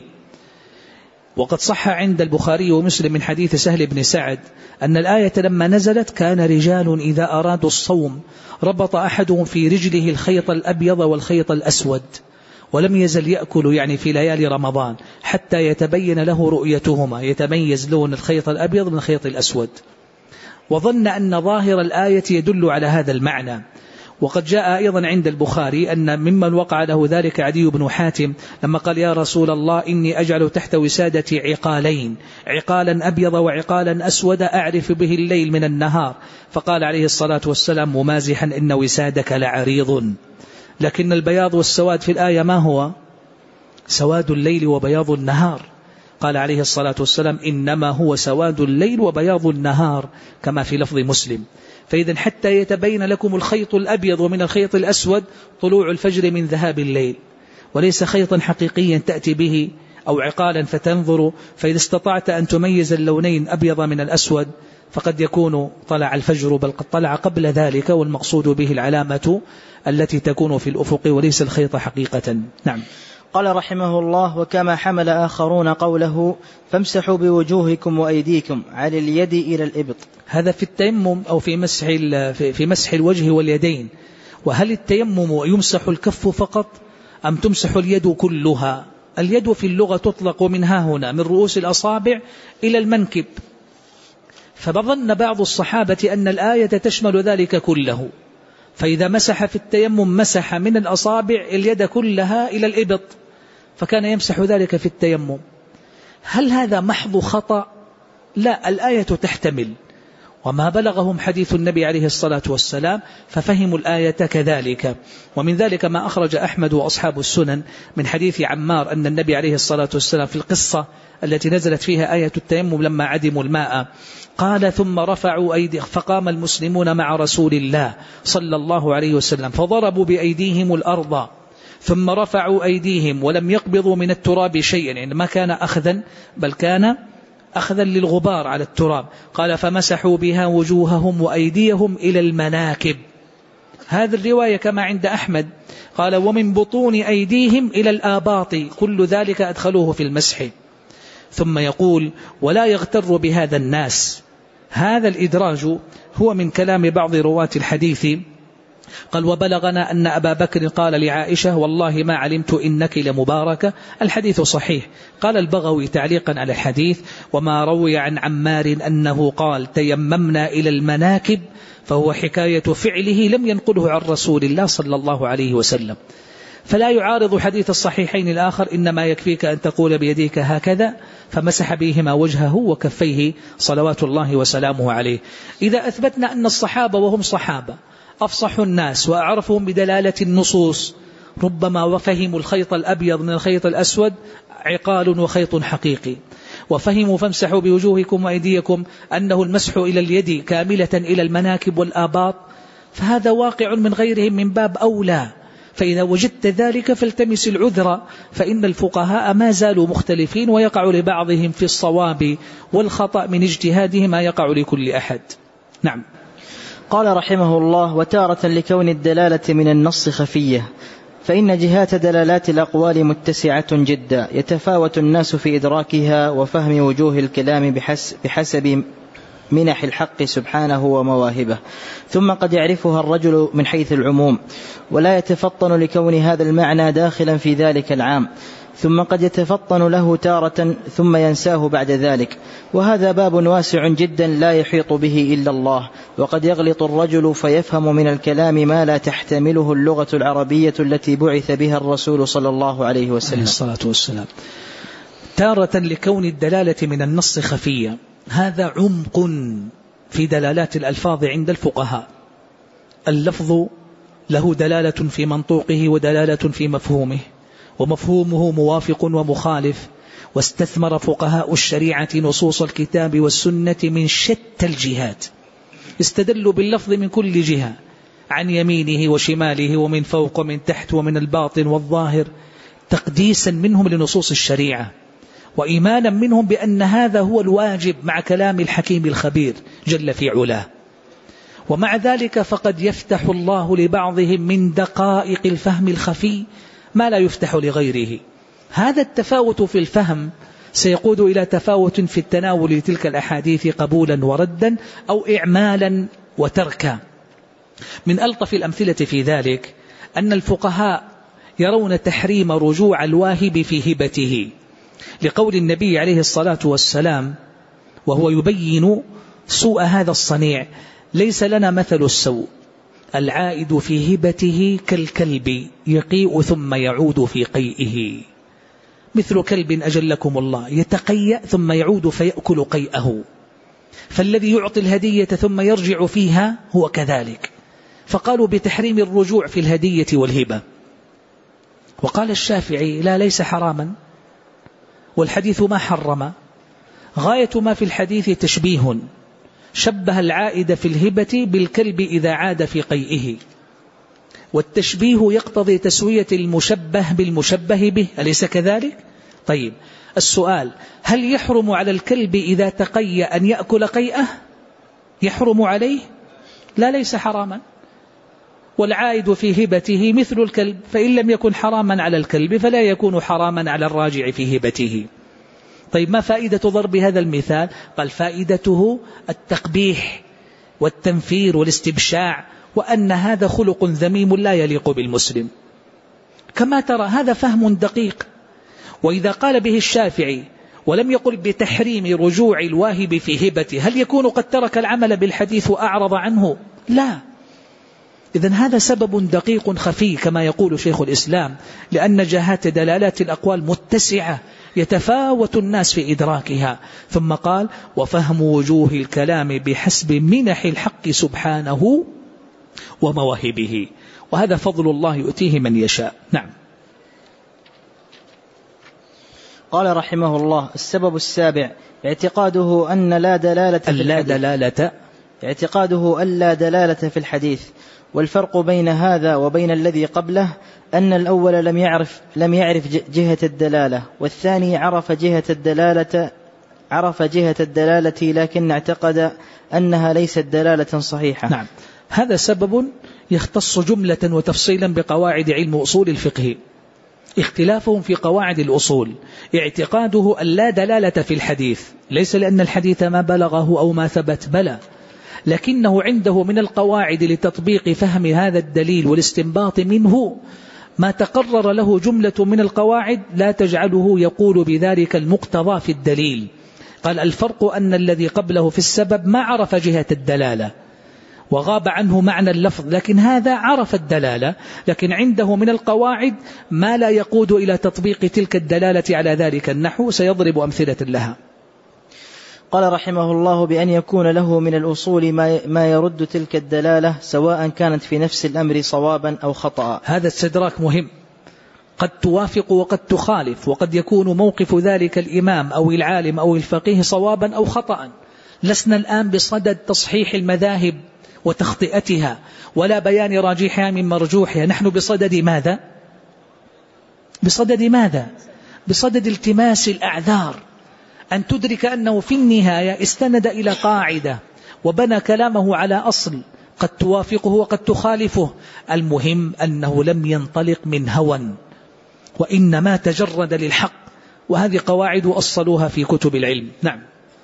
Speaker 1: وقد صح عند البخاري ومسلم من حديث سهل بن سعد أن الآية لما نزلت كان رجال إذا أرادوا الصوم ربط أحدهم في رجله الخيط الأبيض والخيط الأسود، ولم يزل يأكل يعني في ليالي رمضان حتى يتبين له رؤيتهما، يتميز لون الخيط الأبيض من الخيط الأسود، وظن أن ظاهر الآية يدل على هذا المعنى. وقد جاء أيضا عند البخاري أن ممن وقع له ذلك عدي بن حاتم لما قال: يا رسول الله إني أجعل تحت وسادتي عقالين، عقالا أبيض وعقالا أسود أعرف به الليل من النهار، فقال عليه الصلاة والسلام ممازحا: إن وسادك لعريض. لكن البياض والسواد في الآية ما هو؟ سواد الليل وبياض النهار. قال عليه الصلاة والسلام: إنما هو سواد الليل وبياض النهار، كما في لفظ مسلم. فإذا حتى يتبين لكم الخيط الأبيض ومن الخيط الأسود طلوع الفجر من ذهاب الليل، وليس خيطا حقيقيا تأتي به أو عقالا فتنظر، فإذا استطعت أن تميز اللونين أبيض من الأسود فقد يكون طلع الفجر، بل قد طلع قبل ذلك، والمقصود به العلامة التي تكون في الأفق وليس الخيط حقيقة. نعم.
Speaker 2: قال رحمه الله: وكما حمل آخرون قوله فامسحوا بوجوهكم وأيديكم على اليد إلى الإبط.
Speaker 1: هذا في التيمم أو في مسح في مسح الوجه واليدين. وهل التيمم يمسح الكف فقط أم تمسح اليد كلها؟ اليد في اللغة تطلق من ها هنا من رؤوس الأصابع إلى المنكب، فظن بعض الصحابة أن الآية تشمل ذلك كله، فإذا مسح في التيمم مسح من الأصابع اليد كلها إلى الإبط، فكان يمسح ذلك في التيمم. هل هذا محض خطأ؟ لا، الآية تحتمل، وما بلغهم حديث النبي عليه الصلاة والسلام ففهموا الآية كذلك. ومن ذلك ما أخرج أحمد وأصحاب السنن من حديث عمار أن النبي عليه الصلاة والسلام في القصة التي نزلت فيها آية التيمم لما عدموا الماء قال: ثم رفعوا أيديهم، فقام المسلمون مع رسول الله صلى الله عليه وسلم فضربوا بأيديهم الأرض، ثم رفعوا أيديهم ولم يقبضوا من التراب شيئا، يعني ما كان أخذا بل كان أخذا للغبار على التراب. قال: فمسحوا بها وجوههم وأيديهم إلى المناكب. هذه الرواية كما عند أحمد. قال: ومن بطون أيديهم إلى الآباط، كل ذلك أدخلوه في المسح. ثم يقول: ولا يغتر بهذا الناس. هذا الإدراج هو من كلام بعض رواة الحديث. قال: وبلغنا أن أبا بكر قال لعائشة: والله ما علمت إنك لمباركة. الحديث صحيح. قال البغوي تعليقا على الحديث: وما روي عن عمار أنه قال تيممنا إلى المناكب فهو حكاية فعله لم ينقله عن رسول الله صلى الله عليه وسلم، فلا يعارض حديث الصحيحين الآخر: إنما يكفيك أن تقول بيديك هكذا، فمسح بهما وجهه وكفيه صلوات الله وسلامه عليه. إذا أثبتنا أن الصحابة وهم صحابة أفصح الناس وأعرفهم بدلالة النصوص، ربما وفهموا الخيط الأبيض من الخيط الأسود عقال وخيط حقيقي، وفهموا فامسحوا بوجوهكم وأيديكم أنه المسح إلى اليد كاملة إلى المناكب والآباط، فهذا واقع من غيرهم من باب أولى. فإذا وجدت ذلك فالتمس العذر، فإن الفقهاء ما زالوا مختلفين، ويقع لبعضهم في الصواب والخطأ من اجتهاده ما يقع لكل أحد. نعم.
Speaker 2: قال رحمه الله: وتارة لكون الدلالة من النص خفية، فإن جهات دلالات الأقوال متسعة جدا، يتفاوت الناس في إدراكها وفهم وجوه الكلام بحسب منح الحق سبحانه ومواهبه، ثم قد يعرفها الرجل من حيث العموم ولا يتفطن لكون هذا المعنى داخلا في ذلك العام، ثم قد يتفطن له تارة ثم ينساه بعد ذلك، وهذا باب واسع جدا لا يحيط به إلا الله. وقد يغلط الرجل فيفهم من الكلام ما لا تحتمله اللغة العربية التي بعث بها الرسول صلى الله عليه وسلم
Speaker 1: عليه الصلاة والسلام. تارة لكون الدلالة من النص خفية، هذا عمق في دلالات الألفاظ عند الفقهاء. اللفظ له دلالة في منطوقه ودلالة في مفهومه، ومفهومه موافق ومخالف، واستثمر فقهاء الشريعة نصوص الكتاب والسنة من شتى الجهات، استدلوا باللفظ من كل جهة، عن يمينه وشماله ومن فوق ومن تحت ومن الباطن والظاهر، تقديسا منهم لنصوص الشريعة، وإيمانا منهم بأن هذا هو الواجب مع كلام الحكيم الخبير جل في علاه. ومع ذلك فقد يفتح الله لبعضهم من دقائق الفهم الخفي ما لا يفتح لغيره. هذا التفاوت في الفهم سيقود إلى تفاوت في التناول لتلك الأحاديث قبولا وردا أو إعمالا وتركا. من ألطف الأمثلة في ذلك أن الفقهاء يرون تحريم رجوع الواهب في هبته، لقول النبي عليه الصلاة والسلام وهو يبين سوء هذا الصنيع: ليس لنا مثل السوء، العائد في هبته كالكلب يقيء ثم يعود في قيئه، مثل كلب أجلكم الله يتقيأ ثم يعود فيأكل قيئه، فالذي يعطي الهدية ثم يرجع فيها هو كذلك. فقالوا بتحريم الرجوع في الهدية والهبة. وقال الشافعي: لا، ليس حراما، والحديث ما حرم، غاية ما في الحديث تشبيه، شبه العائد في الهبة بالكلب إذا عاد في قيئه، والتشبيه يقتضي تسوية المشبه بالمشبه به، أليس كذلك؟ طيب، السؤال: هل يحرم على الكلب إذا تقيأ أن يأكل قيئه؟ يحرم عليه؟ لا، ليس حراما. والعائد في هبته مثل الكلب، فإن لم يكن حراما على الكلب فلا يكون حراما على الراجع في هبته. طيب ما فائدة ضرب هذا المثال؟ قال فائدته التقبيح والتنفير والاستبشاع، وأن هذا خلق ذميم لا يليق بالمسلم. كما ترى هذا فهم دقيق. وإذا قال به الشافعي ولم يقل بتحريم رجوع الواهب في هبته، هل يكون قد ترك العمل بالحديث وأعرض عنه؟ لا. إذن هذا سبب دقيق خفي كما يقول شيخ الإسلام، لأن جهات دلالات الأقوال متسعة يتفاوت الناس في إدراكها. ثم قال وفهم وجوه الكلام بحسب منح الحق سبحانه ومواهبه، وهذا فضل الله يؤتيه من يشاء. نعم.
Speaker 2: قال رحمه الله: السبب السابع اعتقاده أن لا دلالة في
Speaker 1: اللا دلالة
Speaker 2: اعتقاده أن لا دلالة في الحديث. والفرق بين هذا وبين الذي قبله أن الأول لم يعرف لم يعرف جهة الدلالة، والثاني عرف جهة الدلالة عرف جهة الدلالة لكن اعتقد أنها ليست دلالة صحيحة.
Speaker 1: نعم. هذا سبب يختص جملة وتفصيلا بقواعد علم أصول الفقه. اختلافهم في قواعد الأصول اعتقاده أن لا دلالة في الحديث، ليس لأن الحديث ما بلغه أو ما ثبت، بلى، لكنه عنده من القواعد لتطبيق فهم هذا الدليل والاستنباط منه ما تقرر له جملة من القواعد لا تجعله يقول بذلك المقتضى في الدليل. قال الفرق أن الذي قبله في السبب ما عرف جهة الدلالة وغاب عنه معنى اللفظ، لكن هذا عرف الدلالة، لكن عنده من القواعد ما لا يقود إلى تطبيق تلك الدلالة على ذلك النحو. سيضرب أمثلة لها.
Speaker 2: قال رحمه الله: بأن يكون له من الأصول ما يرد تلك الدلالة سواء كانت في نفس الأمر صوابا أو خطأ.
Speaker 1: هذا استدراك مهم. قد توافق وقد تخالف، وقد يكون موقف ذلك الإمام أو العالم أو الفقيه صوابا أو خطأ. لسنا الآن بصدد تصحيح المذاهب وتخطئتها ولا بيان راجحها من مرجوحها. نحن بصدد ماذا؟ بصدد ماذا؟ بصدد التماس الأعذار، أن تدرك أنه في النهاية استند إلى قاعدة وبنى كلامه على أصل قد توافقه وقد تخالفه. المهم أنه لم ينطلق من هوى وإنما تجرد للحق، وهذه قواعد أصلوها في كتب العلم. نعم.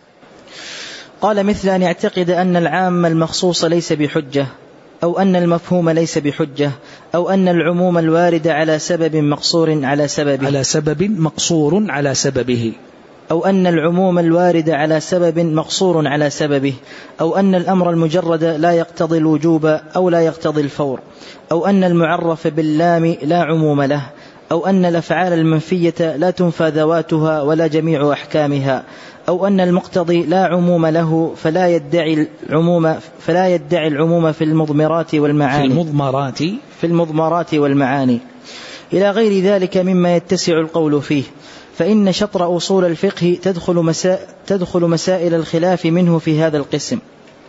Speaker 2: قال مثل أن يعتقد أن العام المخصوص ليس بحجة، أو أن المفهوم ليس بحجة، أو أن العموم الوارد على سبب مقصور على سببه
Speaker 1: على سبب مقصور على سببه
Speaker 2: أو أن العموم الوارد على سبب مقصور على سببه أو أن الأمر المجرد لا يقتضي الوجوب أو لا يقتضي الفور، أو أن المعرف باللام لا عموم له، أو أن الأفعال المنفية لا تنفى ذواتها ولا جميع أحكامها، أو أن المقتضي لا عموم له فلا يدعي العموم فلا يدعي العموم في المضمرات والمعاني
Speaker 1: في المضمرات
Speaker 2: في المضمرات والمعاني إلى غير ذلك مما يتسع القول فيه. فإن شطر أصول الفقه تدخل مسائل, تدخل مسائل الخلاف منه في هذا القسم،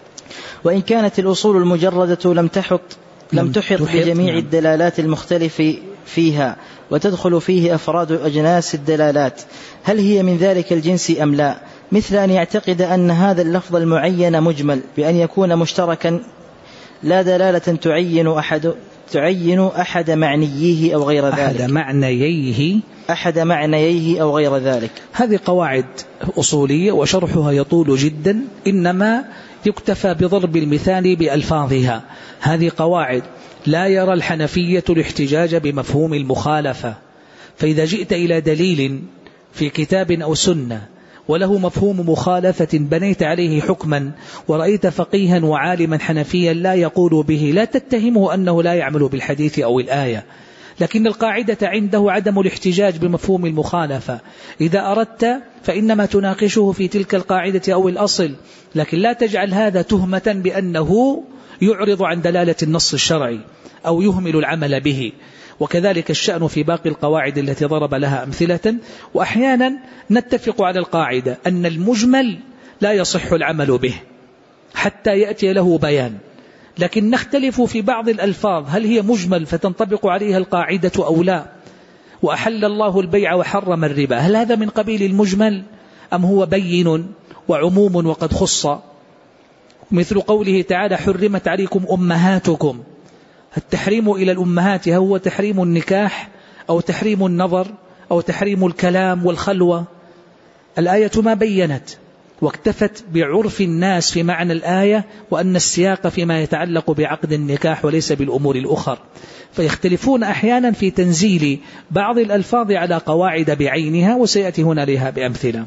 Speaker 2: وإن كانت الأصول المجردة لم تحط لم تحط بجميع الدلالات المختلف فيها، وتدخل فيه أفراد أجناس الدلالات، هل هي من ذلك الجنس أم لا؟ مثل أن يعتقد أن هذا اللفظ المعين مجمل بأن يكون مشتركا لا دلالة تعين أحد تعين أحد معنييه أو غير ذلك
Speaker 1: أحد معنييه
Speaker 2: أحد معنييه أو غير ذلك.
Speaker 1: هذه قواعد أصولية وشرحها يطول جدا، إنما يكتفى بضرب المثال بألفاظها. هذه قواعد لا يرى الحنفية الاحتجاج بمفهوم المخالفة، فإذا جئت إلى دليل في كتاب أو سنة وله مفهوم مخالفة بنيت عليه حكما ورأيت فقيها وعالما حنفيا لا يقول به، لا تتهمه أنه لا يعمل بالحديث أو الآية، لكن القاعدة عنده عدم الاحتجاج بمفهوم المخالفة. إذا أردت فإنما تناقشه في تلك القاعدة أو الأصل، لكن لا تجعل هذا تهمة بأنه يعرض عن دلالة النص الشرعي أو يهمل العمل به. وكذلك الشأن في باقي القواعد التي ضرب لها أمثلة. وأحيانا نتفق على القاعدة أن المجمل لا يصح العمل به حتى يأتي له بيان، لكن نختلف في بعض الألفاظ هل هي مجمل فتنطبق عليها القاعدة أو لا. وأحل الله البيع وحرم الربا، هل هذا من قبيل المجمل أم هو بين وعموم وقد خص؟ مثل قوله تعالى حرمت عليكم أمهاتكم، التحريم إلى الأمهات هو تحريم النكاح أو تحريم النظر أو تحريم الكلام والخلوة؟ الآية ما بينت، واكتفت بعرف الناس في معنى الآية، وأن السياق فيما يتعلق بعقد النكاح وليس بالأمور الأخرى. فيختلفون أحيانا في تنزيل بعض الألفاظ على قواعد بعينها، وسيأتي هنا لها بأمثلة.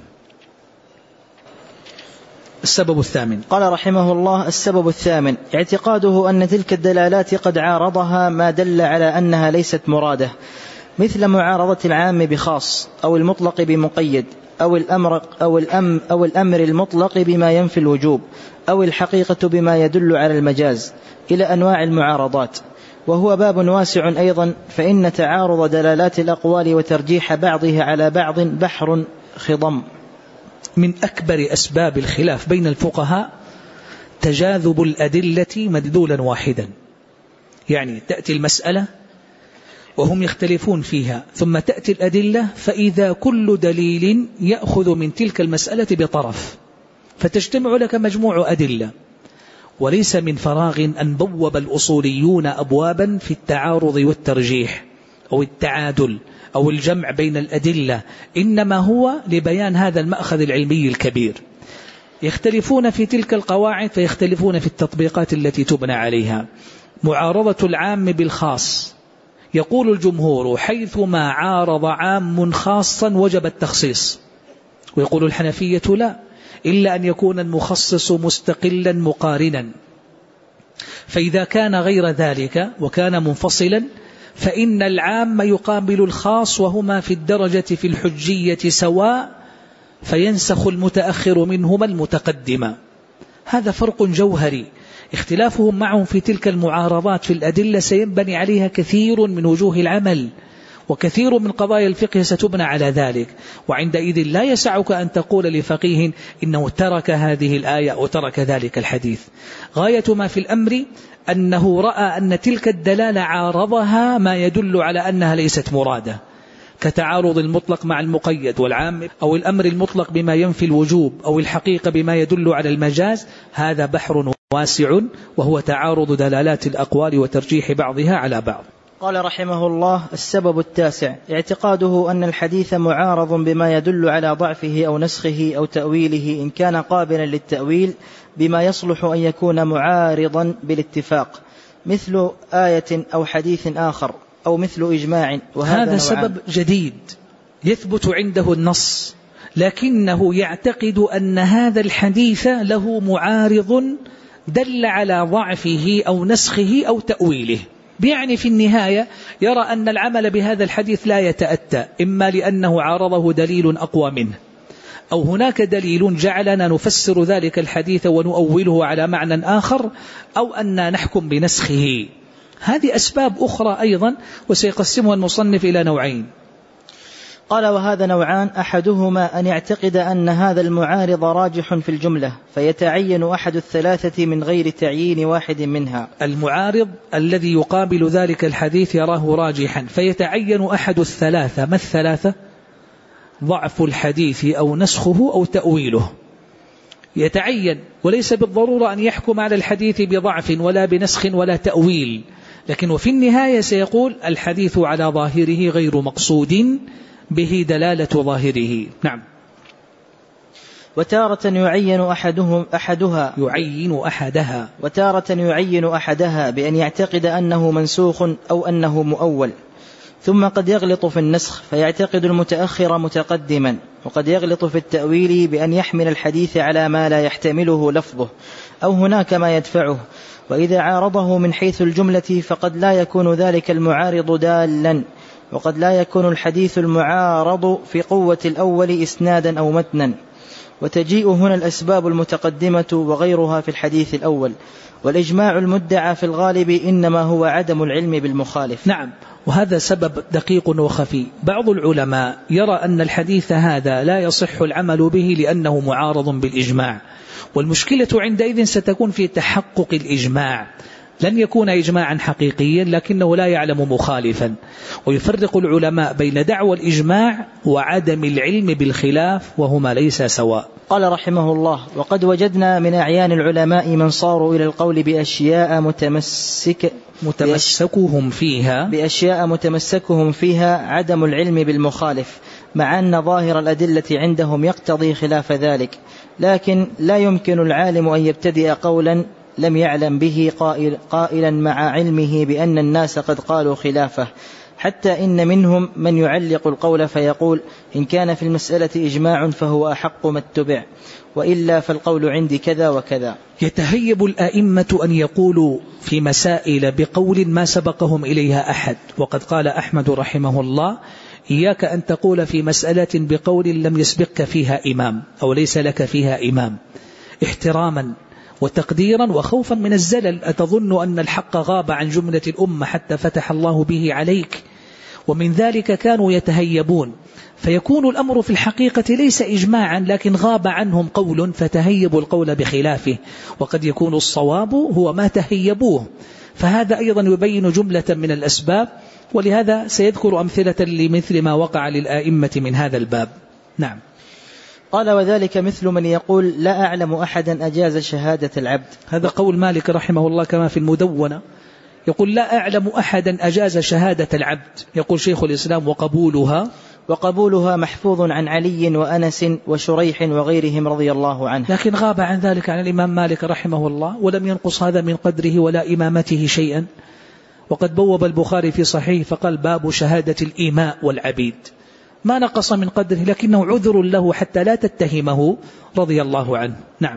Speaker 1: السبب الثامن،
Speaker 2: قال رحمه الله: السبب الثامن اعتقاده أن تلك الدلالات قد عارضها ما دل على أنها ليست مرادة، مثل معارضة العام بخاص، أو المطلق بمقيد، أو الأمر, أو الأم أو الأمر المطلق بما ينفي الوجوب، أو الحقيقة بما يدل على المجاز، إلى أنواع المعارضات. وهو باب واسع أيضا، فإن تعارض دلالات الأقوال وترجيح بعضها على بعض بحر خضم.
Speaker 1: من أكبر أسباب الخلاف بين الفقهاء تجاذب الأدلة مدلولا واحدا، يعني تأتي المسألة وهم يختلفون فيها، ثم تأتي الأدلة فإذا كل دليل يأخذ من تلك المسألة بطرف، فتجتمع لك مجموع أدلة. وليس من فراغ أن بوب الأصوليون أبوابا في التعارض والترجيح أو التعادل أو الجمع بين الأدلة، إنما هو لبيان هذا المأخذ العلمي الكبير. يختلفون في تلك القواعد فيختلفون في التطبيقات التي تبنى عليها. معارضة العام بالخاص، يقول الجمهور حيثما عارض عام خاصا وجب التخصيص، ويقول الحنفية لا، إلا أن يكون المخصص مستقلا مقارنا. فإذا كان غير ذلك وكان منفصلا فإن العام يقابل الخاص، وهما في الدرجة في الحجية سواء، فينسخ المتأخر منهما المتقدم. هذا فرق جوهري، اختلافهم معهم في تلك المعارضات في الأدلة سينبني عليها كثير من وجوه العمل، وكثير من قضايا الفقه ستبنى على ذلك. وعندئذ لا يسعك أن تقول لفقيه إنه ترك هذه الآية أو ترك ذلك الحديث. غاية ما في الأمر أنه رأى أن تلك الدلالة عارضها ما يدل على أنها ليست مرادة، كتعارض المطلق مع المقيد والعام، أو الأمر المطلق بما ينفي الوجوب، أو الحقيقة بما يدل على المجاز. هذا بحر واسع، وهو تعارض دلالات الأقوال وترجيح بعضها على بعض.
Speaker 2: قال رحمه الله: السبب التاسع اعتقاده أن الحديث معارض بما يدل على ضعفه أو نسخه أو تأويله، إن كان قابلا للتأويل، بما يصلح أن يكون معارضا بالاتفاق، مثل آية أو حديث آخر، أو مثل إجماع. وهذا
Speaker 1: هذا سبب جديد يثبت عنده النص، لكنه يعتقد أن هذا الحديث له معارض دل على ضعفه أو نسخه أو تأويله. يعني في النهاية يرى أن العمل بهذا الحديث لا يتأتى، إما لأنه عارضه دليل أقوى منه، أو هناك دليل جعلنا نفسر ذلك الحديث ونؤوله على معنى آخر، أو أن نحكم بنسخه. هذه أسباب أخرى أيضا، وسيقسمها المصنف إلى نوعين.
Speaker 2: قال: وهذا نوعان، أحدهما أن يعتقد أن هذا المعارض راجح في الجملة، فيتعين أحد الثلاثة من غير تعيين واحد منها.
Speaker 1: المعارض الذي يقابل ذلك الحديث يراه راجحا، فيتعين أحد الثلاثة. ما الثلاثة؟ ضعف الحديث أو نسخه أو تأويله، يتعين، وليس بالضرورة أن يحكم على الحديث بضعف ولا بنسخ ولا تأويل، لكن وفي النهاية سيقول الحديث على ظاهره غير مقصود به دلالة ظاهره. نعم.
Speaker 2: وتارة يعين أحدهم أحدها
Speaker 1: يعين أحدها
Speaker 2: وتارة يعين أحدها بأن يعتقد أنه منسوخ أو أنه مؤول، ثم قد يغلط في النسخ فيعتقد المتأخر متقدما، وقد يغلط في التأويل بأن يحمل الحديث على ما لا يحتمله لفظه، أو هناك ما يدفعه. وإذا عارضه من حيث الجملة فقد لا يكون ذلك المعارض دالا، وقد لا يكون الحديث المعارض في قوة الأول إسنادا أو متنا. وتجيء هنا الأسباب المتقدمة وغيرها في الحديث الأول. والإجماع المدعى في الغالب إنما هو عدم العلم بالمخالف.
Speaker 1: نعم، وهذا سبب دقيق وخفي. بعض العلماء يرى أن الحديث هذا لا يصح العمل به لأنه معارض بالإجماع، والمشكلة عندئذ ستكون في تحقق الإجماع. لن يكون إجماعا حقيقيا لكنه لا يعلم مخالفا. ويفرق العلماء بين دعوى الإجماع وعدم العلم بالخلاف وهما ليس سواء.
Speaker 2: قال رحمه الله: وقد وجدنا من أعيان العلماء من صاروا إلى القول بأشياء متمسك
Speaker 1: متمسكهم فيها
Speaker 2: بأشياء متمسكهم فيها عدم العلم بالمخالف، مع أن ظاهر الأدلة عندهم يقتضي خلاف ذلك، لكن لا يمكن العالم أن يبتدئ قولا لم يعلم به قائل قائلا مع علمه بأن الناس قد قالوا خلافه، حتى إن منهم من يعلق القول فيقول: إن كان في المسألة إجماع فهو أحق ما اتبع، وإلا فالقول عندي كذا وكذا.
Speaker 1: يتهيب الآئمة أن يقولوا في مسائل بقول ما سبقهم إليها أحد، وقد قال أحمد رحمه الله: إياك أن تقول في مسألة بقول لم يسبقك فيها إمام أو ليس لك فيها إمام، احتراما وتقديرا وخوفا من الزلل. أتظن أن الحق غاب عن جملة الأمة حتى فتح الله به عليك؟ ومن ذلك كانوا يتهيبون، فيكون الأمر في الحقيقة ليس إجماعا لكن غاب عنهم قول فتهيبوا القول بخلافه، وقد يكون الصواب هو ما تهيبوه. فهذا أيضا يبين جملة من الأسباب، ولهذا سيذكر أمثلة لمثل ما وقع للآئمة من هذا الباب. نعم.
Speaker 2: قال: وذلك مثل من يقول لا أعلم أحدا أجاز شهادة العبد.
Speaker 1: هذا قول مالك رحمه الله كما في المدونة، يقول لا أعلم أحدا أجاز شهادة العبد. يقول شيخ الإسلام: وقبولها
Speaker 2: وقبولها محفوظ عن علي وأنس وشريح وغيرهم رضي الله عنه.
Speaker 1: لكن غاب عن ذلك عن الإمام مالك رحمه الله، ولم ينقص هذا من قدره ولا إمامته شيئا. وقد بوب البخاري في صحيح فقال: باب شهادة الإماء والعبيد، ما نقص من قدره لكنه عذر له حتى لا تتهمه رضي الله عنه. نعم.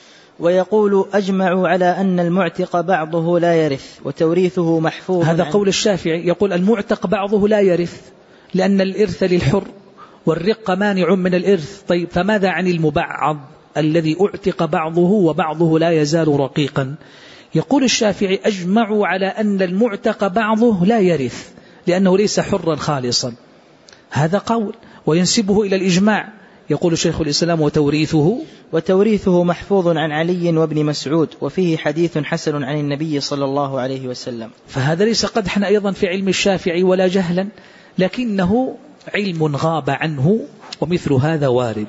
Speaker 2: ويقول: أجمعوا على أن المعتق بعضه لا يرث وتوريثه محفوظ.
Speaker 1: هذا قول الشافعي، يقول المعتق بعضه لا يرث لأن الإرث للحر والرق مانع من الإرث. طيب فماذا عن المبعض الذي أعتق بعضه وبعضه لا يزال رقيقا؟ يقول الشافعي: أجمعوا على أن المعتق بعضه لا يرث لأنه ليس حرا خالصا. هذا قول وينسبه إلى الإجماع. يقول شيخ الإسلام: وتوريثه
Speaker 2: وتوريثه محفوظ عن علي وابن مسعود، وفيه حديث حسن عن النبي صلى الله عليه وسلم.
Speaker 1: فهذا ليس قدحا أيضا في علم الشافعي ولا جهلا، لكنه علم غاب عنه، ومثل هذا وارد.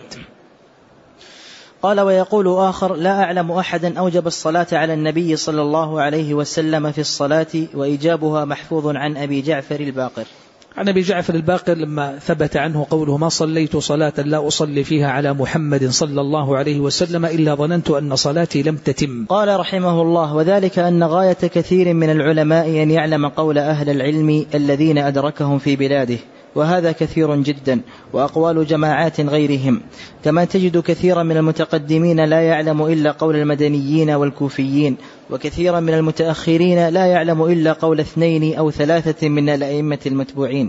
Speaker 2: قال: ويقول آخر: لا أعلم أحدا أوجب الصلاة على النبي صلى الله عليه وسلم في الصلاة، وإيجابها محفوظ عن أبي جعفر الباقر.
Speaker 1: عن أبي جعفر الباقر لما ثبت عنه قوله: ما صليت صلاة لا أصلي فيها على محمد صلى الله عليه وسلم إلا ظننت أن صلاتي لم تتم.
Speaker 2: قال رحمه الله: وذلك أن غاية كثير من العلماء أن يعلم قول أهل العلم الذين أدركهم في بلاده، وهذا كثير جدا، وأقوال جماعات غيرهم، كما تجد كثيرا من المتقدمين لا يعلم إلا قول المدنيين والكوفيين، وكثيرا من المتأخرين لا يعلم إلا قول اثنين أو ثلاثة من الأئمة المتبوعين.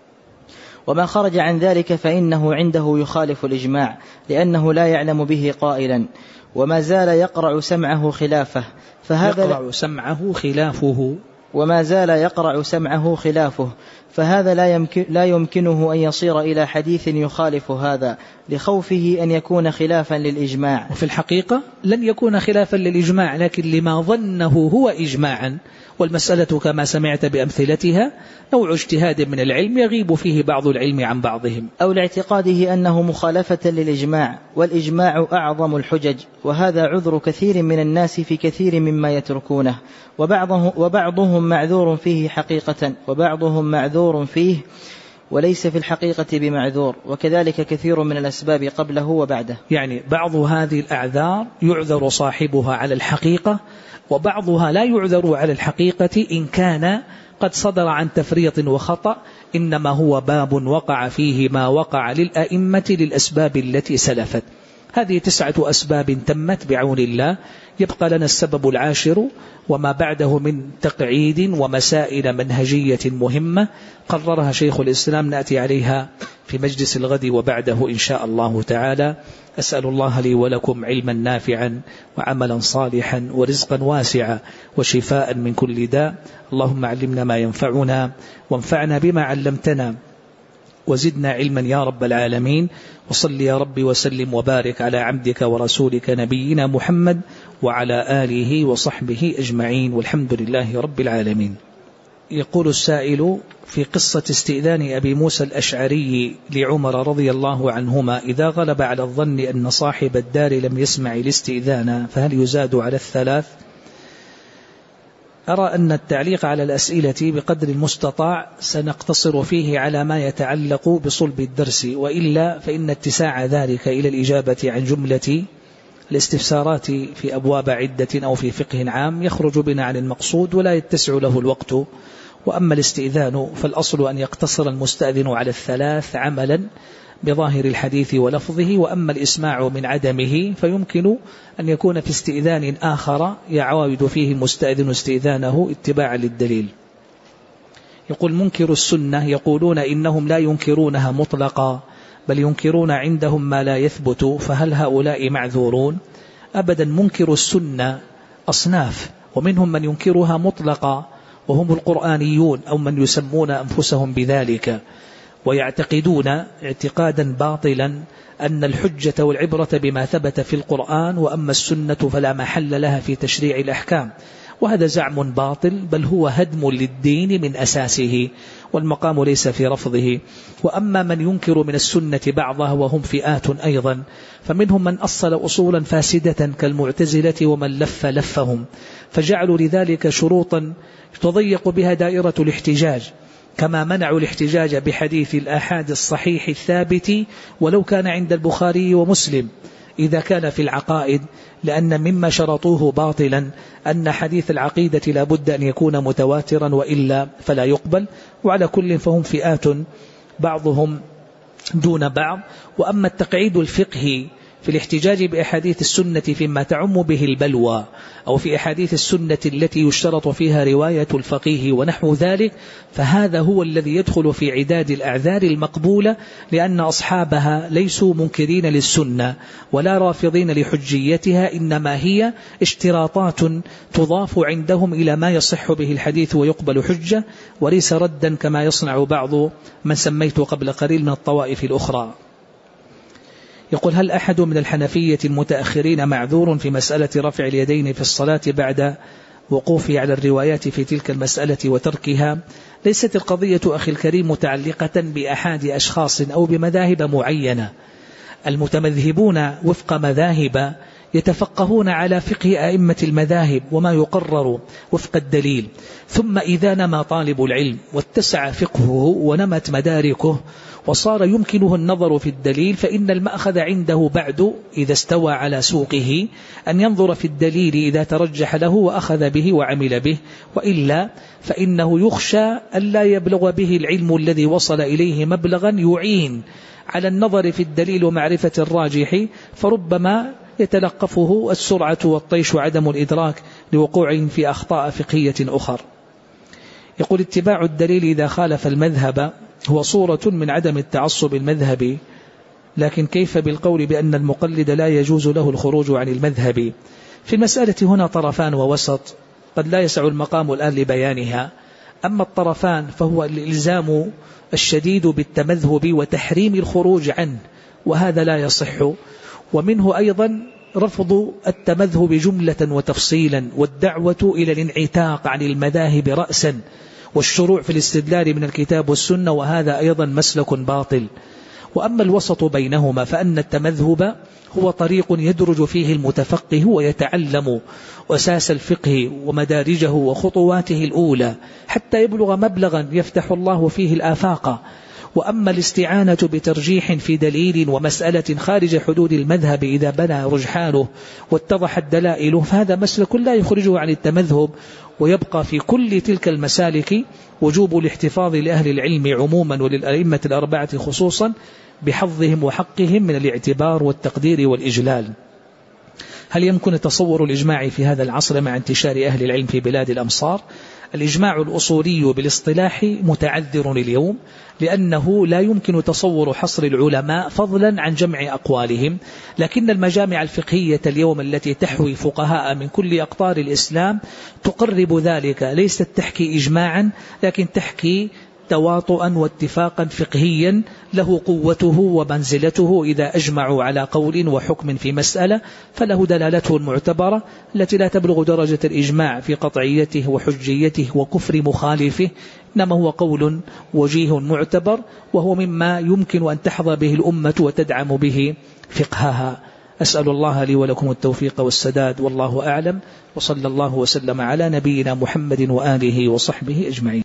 Speaker 2: وما خرج عن ذلك فإنه عنده يخالف الإجماع، لأنه لا يعلم به قائلا، وما زال يقرع سمعه خلافه فهذا
Speaker 1: يقرع سمعه خلافه
Speaker 2: وما زال يقرع سمعه خلافه فهذا لا يمكن لا يمكنه أن يصير إلى حديث يخالف هذا، لخوفه أن يكون خلافا للإجماع.
Speaker 1: وفي الحقيقة لن يكون خلافا للإجماع، لكن لما ظنه هو إجماعا، والمسألة كما سمعت بأمثلتها نوع اجتهاد من العلم يغيب فيه بعض العلم عن بعضهم،
Speaker 2: أو لاعتقاده أنه مخالفة للإجماع، والإجماع أعظم الحجج، وهذا عذر كثير من الناس في كثير مما يتركونه، وبعضهم, وبعضهم معذور فيه حقيقة، وبعضهم معذور فيه وليس في الحقيقة بمعذور، وكذلك كثير من الأسباب قبله وبعده.
Speaker 1: يعني بعض هذه الأعذار يعذر صاحبها على الحقيقة، وبعضها لا يعذر على الحقيقة إن كان قد صدر عن تفريط وخطأ، إنما هو باب وقع فيه ما وقع للأئمة للأسباب التي سلفت. هذه تسعة أسباب تمت بعون الله. يبقى لنا السبب العاشر وما بعده من تقعيد ومسائل منهجية مهمة قررها شيخ الإسلام، نأتي عليها في مجلس الغد وبعده إن شاء الله تعالى. أسأل الله لي ولكم علما نافعا وعملا صالحا ورزقا واسعا وشفاء من كل داء. اللهم علمنا ما ينفعنا وانفعنا بما علمتنا وزدنا علما يا رب العالمين. وصل يا رب وسلم وبارك على عبدك ورسولك نبينا محمد وعلى آله وصحبه أجمعين، والحمد لله رب العالمين. يقول السائل: في قصة استئذان أبي موسى الأشعري لعمر رضي الله عنهما، إذا غلب على الظن أن صاحب الدار لم يسمع الاستئذان فهل يزاد على الثلاث؟ أرى أن التعليق على الأسئلة بقدر المستطاع سنقتصر فيه على ما يتعلق بصلب الدرس، وإلا فإن اتساع ذلك إلى الإجابة عن جملة الاستفسارات في أبواب عدة أو في فقه عام يخرج بنا عن المقصود ولا يتسع له الوقت. وأما الاستئذان فالأصل أن يقتصر المستأذن على الثلاث عملا بظاهر الحديث ولفظه، وأما الإسماع من عدمه فيمكن أن يكون في استئذان آخر يعاود فيه المستأذن استئذانه اتباعا للدليل. يقول: منكر السنة يقولون إنهم لا ينكرونها مطلقا بل ينكرون عندهم ما لا يثبت، فهل هؤلاء معذورون؟ أبدا، منكر السنة أصناف، ومنهم من ينكرها مطلقا وهم القرآنيون أو من يسمون أنفسهم بذلك، ويعتقدون اعتقادا باطلا أن الحجة والعبرة بما ثبت في القرآن، وأما السنة فلا محل لها في تشريع الأحكام، وهذا زعم باطل بل هو هدم للدين من أساسه، والمقام ليس في رفضه. وأما من ينكر من السنة بعضها وهم فئات أيضا، فمنهم من أصل أصولا فاسدة كالمعتزلة ومن لف لفهم، فجعلوا لذلك شروطا تضيق بها دائرة الاحتجاج، كما منعوا الاحتجاج بحديث الآحاد الصحيح الثابت ولو كان عند البخاري ومسلم إذا كان في العقائد، لأن مما شرطوه باطلا أن حديث العقيدة لا بد أن يكون متواترا وإلا فلا يقبل. وعلى كل فهم فئات بعضهم دون بعض. وأما التقعيد الفقهي في الاحتجاج بأحاديث السنة فيما تعم به البلوى، أو في أحاديث السنة التي يشترط فيها رواية الفقيه ونحو ذلك، فهذا هو الذي يدخل في عداد الأعذار المقبولة، لأن أصحابها ليسوا منكرين للسنة ولا رافضين لحجيتها، إنما هي اشتراطات تضاف عندهم إلى ما يصح به الحديث ويقبل حجة، وليس ردا كما يصنع بعض من سميت قبل قليل من الطوائف الأخرى. يقول: هل أحد من الحنفية المتأخرين معذور في مسألة رفع اليدين في الصلاة بعد وقوفه على الروايات في تلك المسألة وتركها؟ ليست القضية أخي الكريم متعلقة بأحد أشخاص أو بمذاهب معينة. المتمذهبون وفق مذاهب يتفقهون على فقه أئمة المذاهب وما يقرر وفق الدليل، ثم إذا نما طالب العلم واتسع فقهه ونمت مداركه وصار يمكنه النظر في الدليل، فإن المأخذ عنده بعد إذا استوى على سوقه أن ينظر في الدليل إذا ترجح له وأخذ به وعمل به، وإلا فإنه يخشى ألا يبلغ به العلم الذي وصل إليه مبلغا يعين على النظر في الدليل ومعرفة الراجح، فربما يتلقفه السرعة والطيش وعدم الإدراك لوقوعهم في أخطاء فقهية أخر. يقول: اتباع الدليل إذا خالف المذهب هو صورة من عدم التعصب المذهبي، لكن كيف بالقول بأن المقلد لا يجوز له الخروج عن المذهب؟ في المسألة هنا طرفان ووسط قد لا يسع المقام الآن لبيانها. أما الطرفان فهو الإلزام الشديد بالتمذهب وتحريم الخروج عنه، وهذا لا يصح. ومنه أيضا رفض التمذهب جملة وتفصيلا، والدعوة إلى الانعتاق عن المذاهب رأسا، والشروع في الاستدلال من الكتاب والسنة، وهذا أيضا مسلك باطل. وأما الوسط بينهما فأن التمذهب هو طريق يدرج فيه المتفقه ويتعلم أساس الفقه ومدارجه وخطواته الأولى حتى يبلغ مبلغا يفتح الله فيه الآفاق. وأما الاستعانة بترجيح في دليل ومسألة خارج حدود المذهب إذا بنى رجحانه واتضح الدلائل، فهذا مسلك لا يخرجه عن التمذهب. ويبقى في كل تلك المسالك وجوب الاحتفاظ لأهل العلم عموما وللأئمة الأربعة خصوصا بحظهم وحقهم من الاعتبار والتقدير والإجلال. هل يمكن تصور الإجماع في هذا العصر مع انتشار أهل العلم في بلاد الأمصار؟ الإجماع الأصولي بالاصطلاح متعذر اليوم، لأنه لا يمكن تصور حصر العلماء فضلا عن جمع أقوالهم، لكن المجامع الفقهية اليوم التي تحوي فقهاء من كل أقطار الإسلام تقرب ذلك، ليست تحكي إجماعا لكن تحكي تواطؤا واتفاقا فقهيا له قوته ومنزلته. إذا أجمعوا على قول وحكم في مسألة فله دلالته المعتبرة التي لا تبلغ درجة الإجماع في قطعيته وحجيته وكفر مخالفه، إنما هو قول وجيه معتبر، وهو مما يمكن أن تحظى به الأمة وتدعم به فقهها. أسأل الله لي ولكم التوفيق والسداد، والله أعلم، وصلى الله وسلم على نبينا محمد وآله وصحبه أجمعين.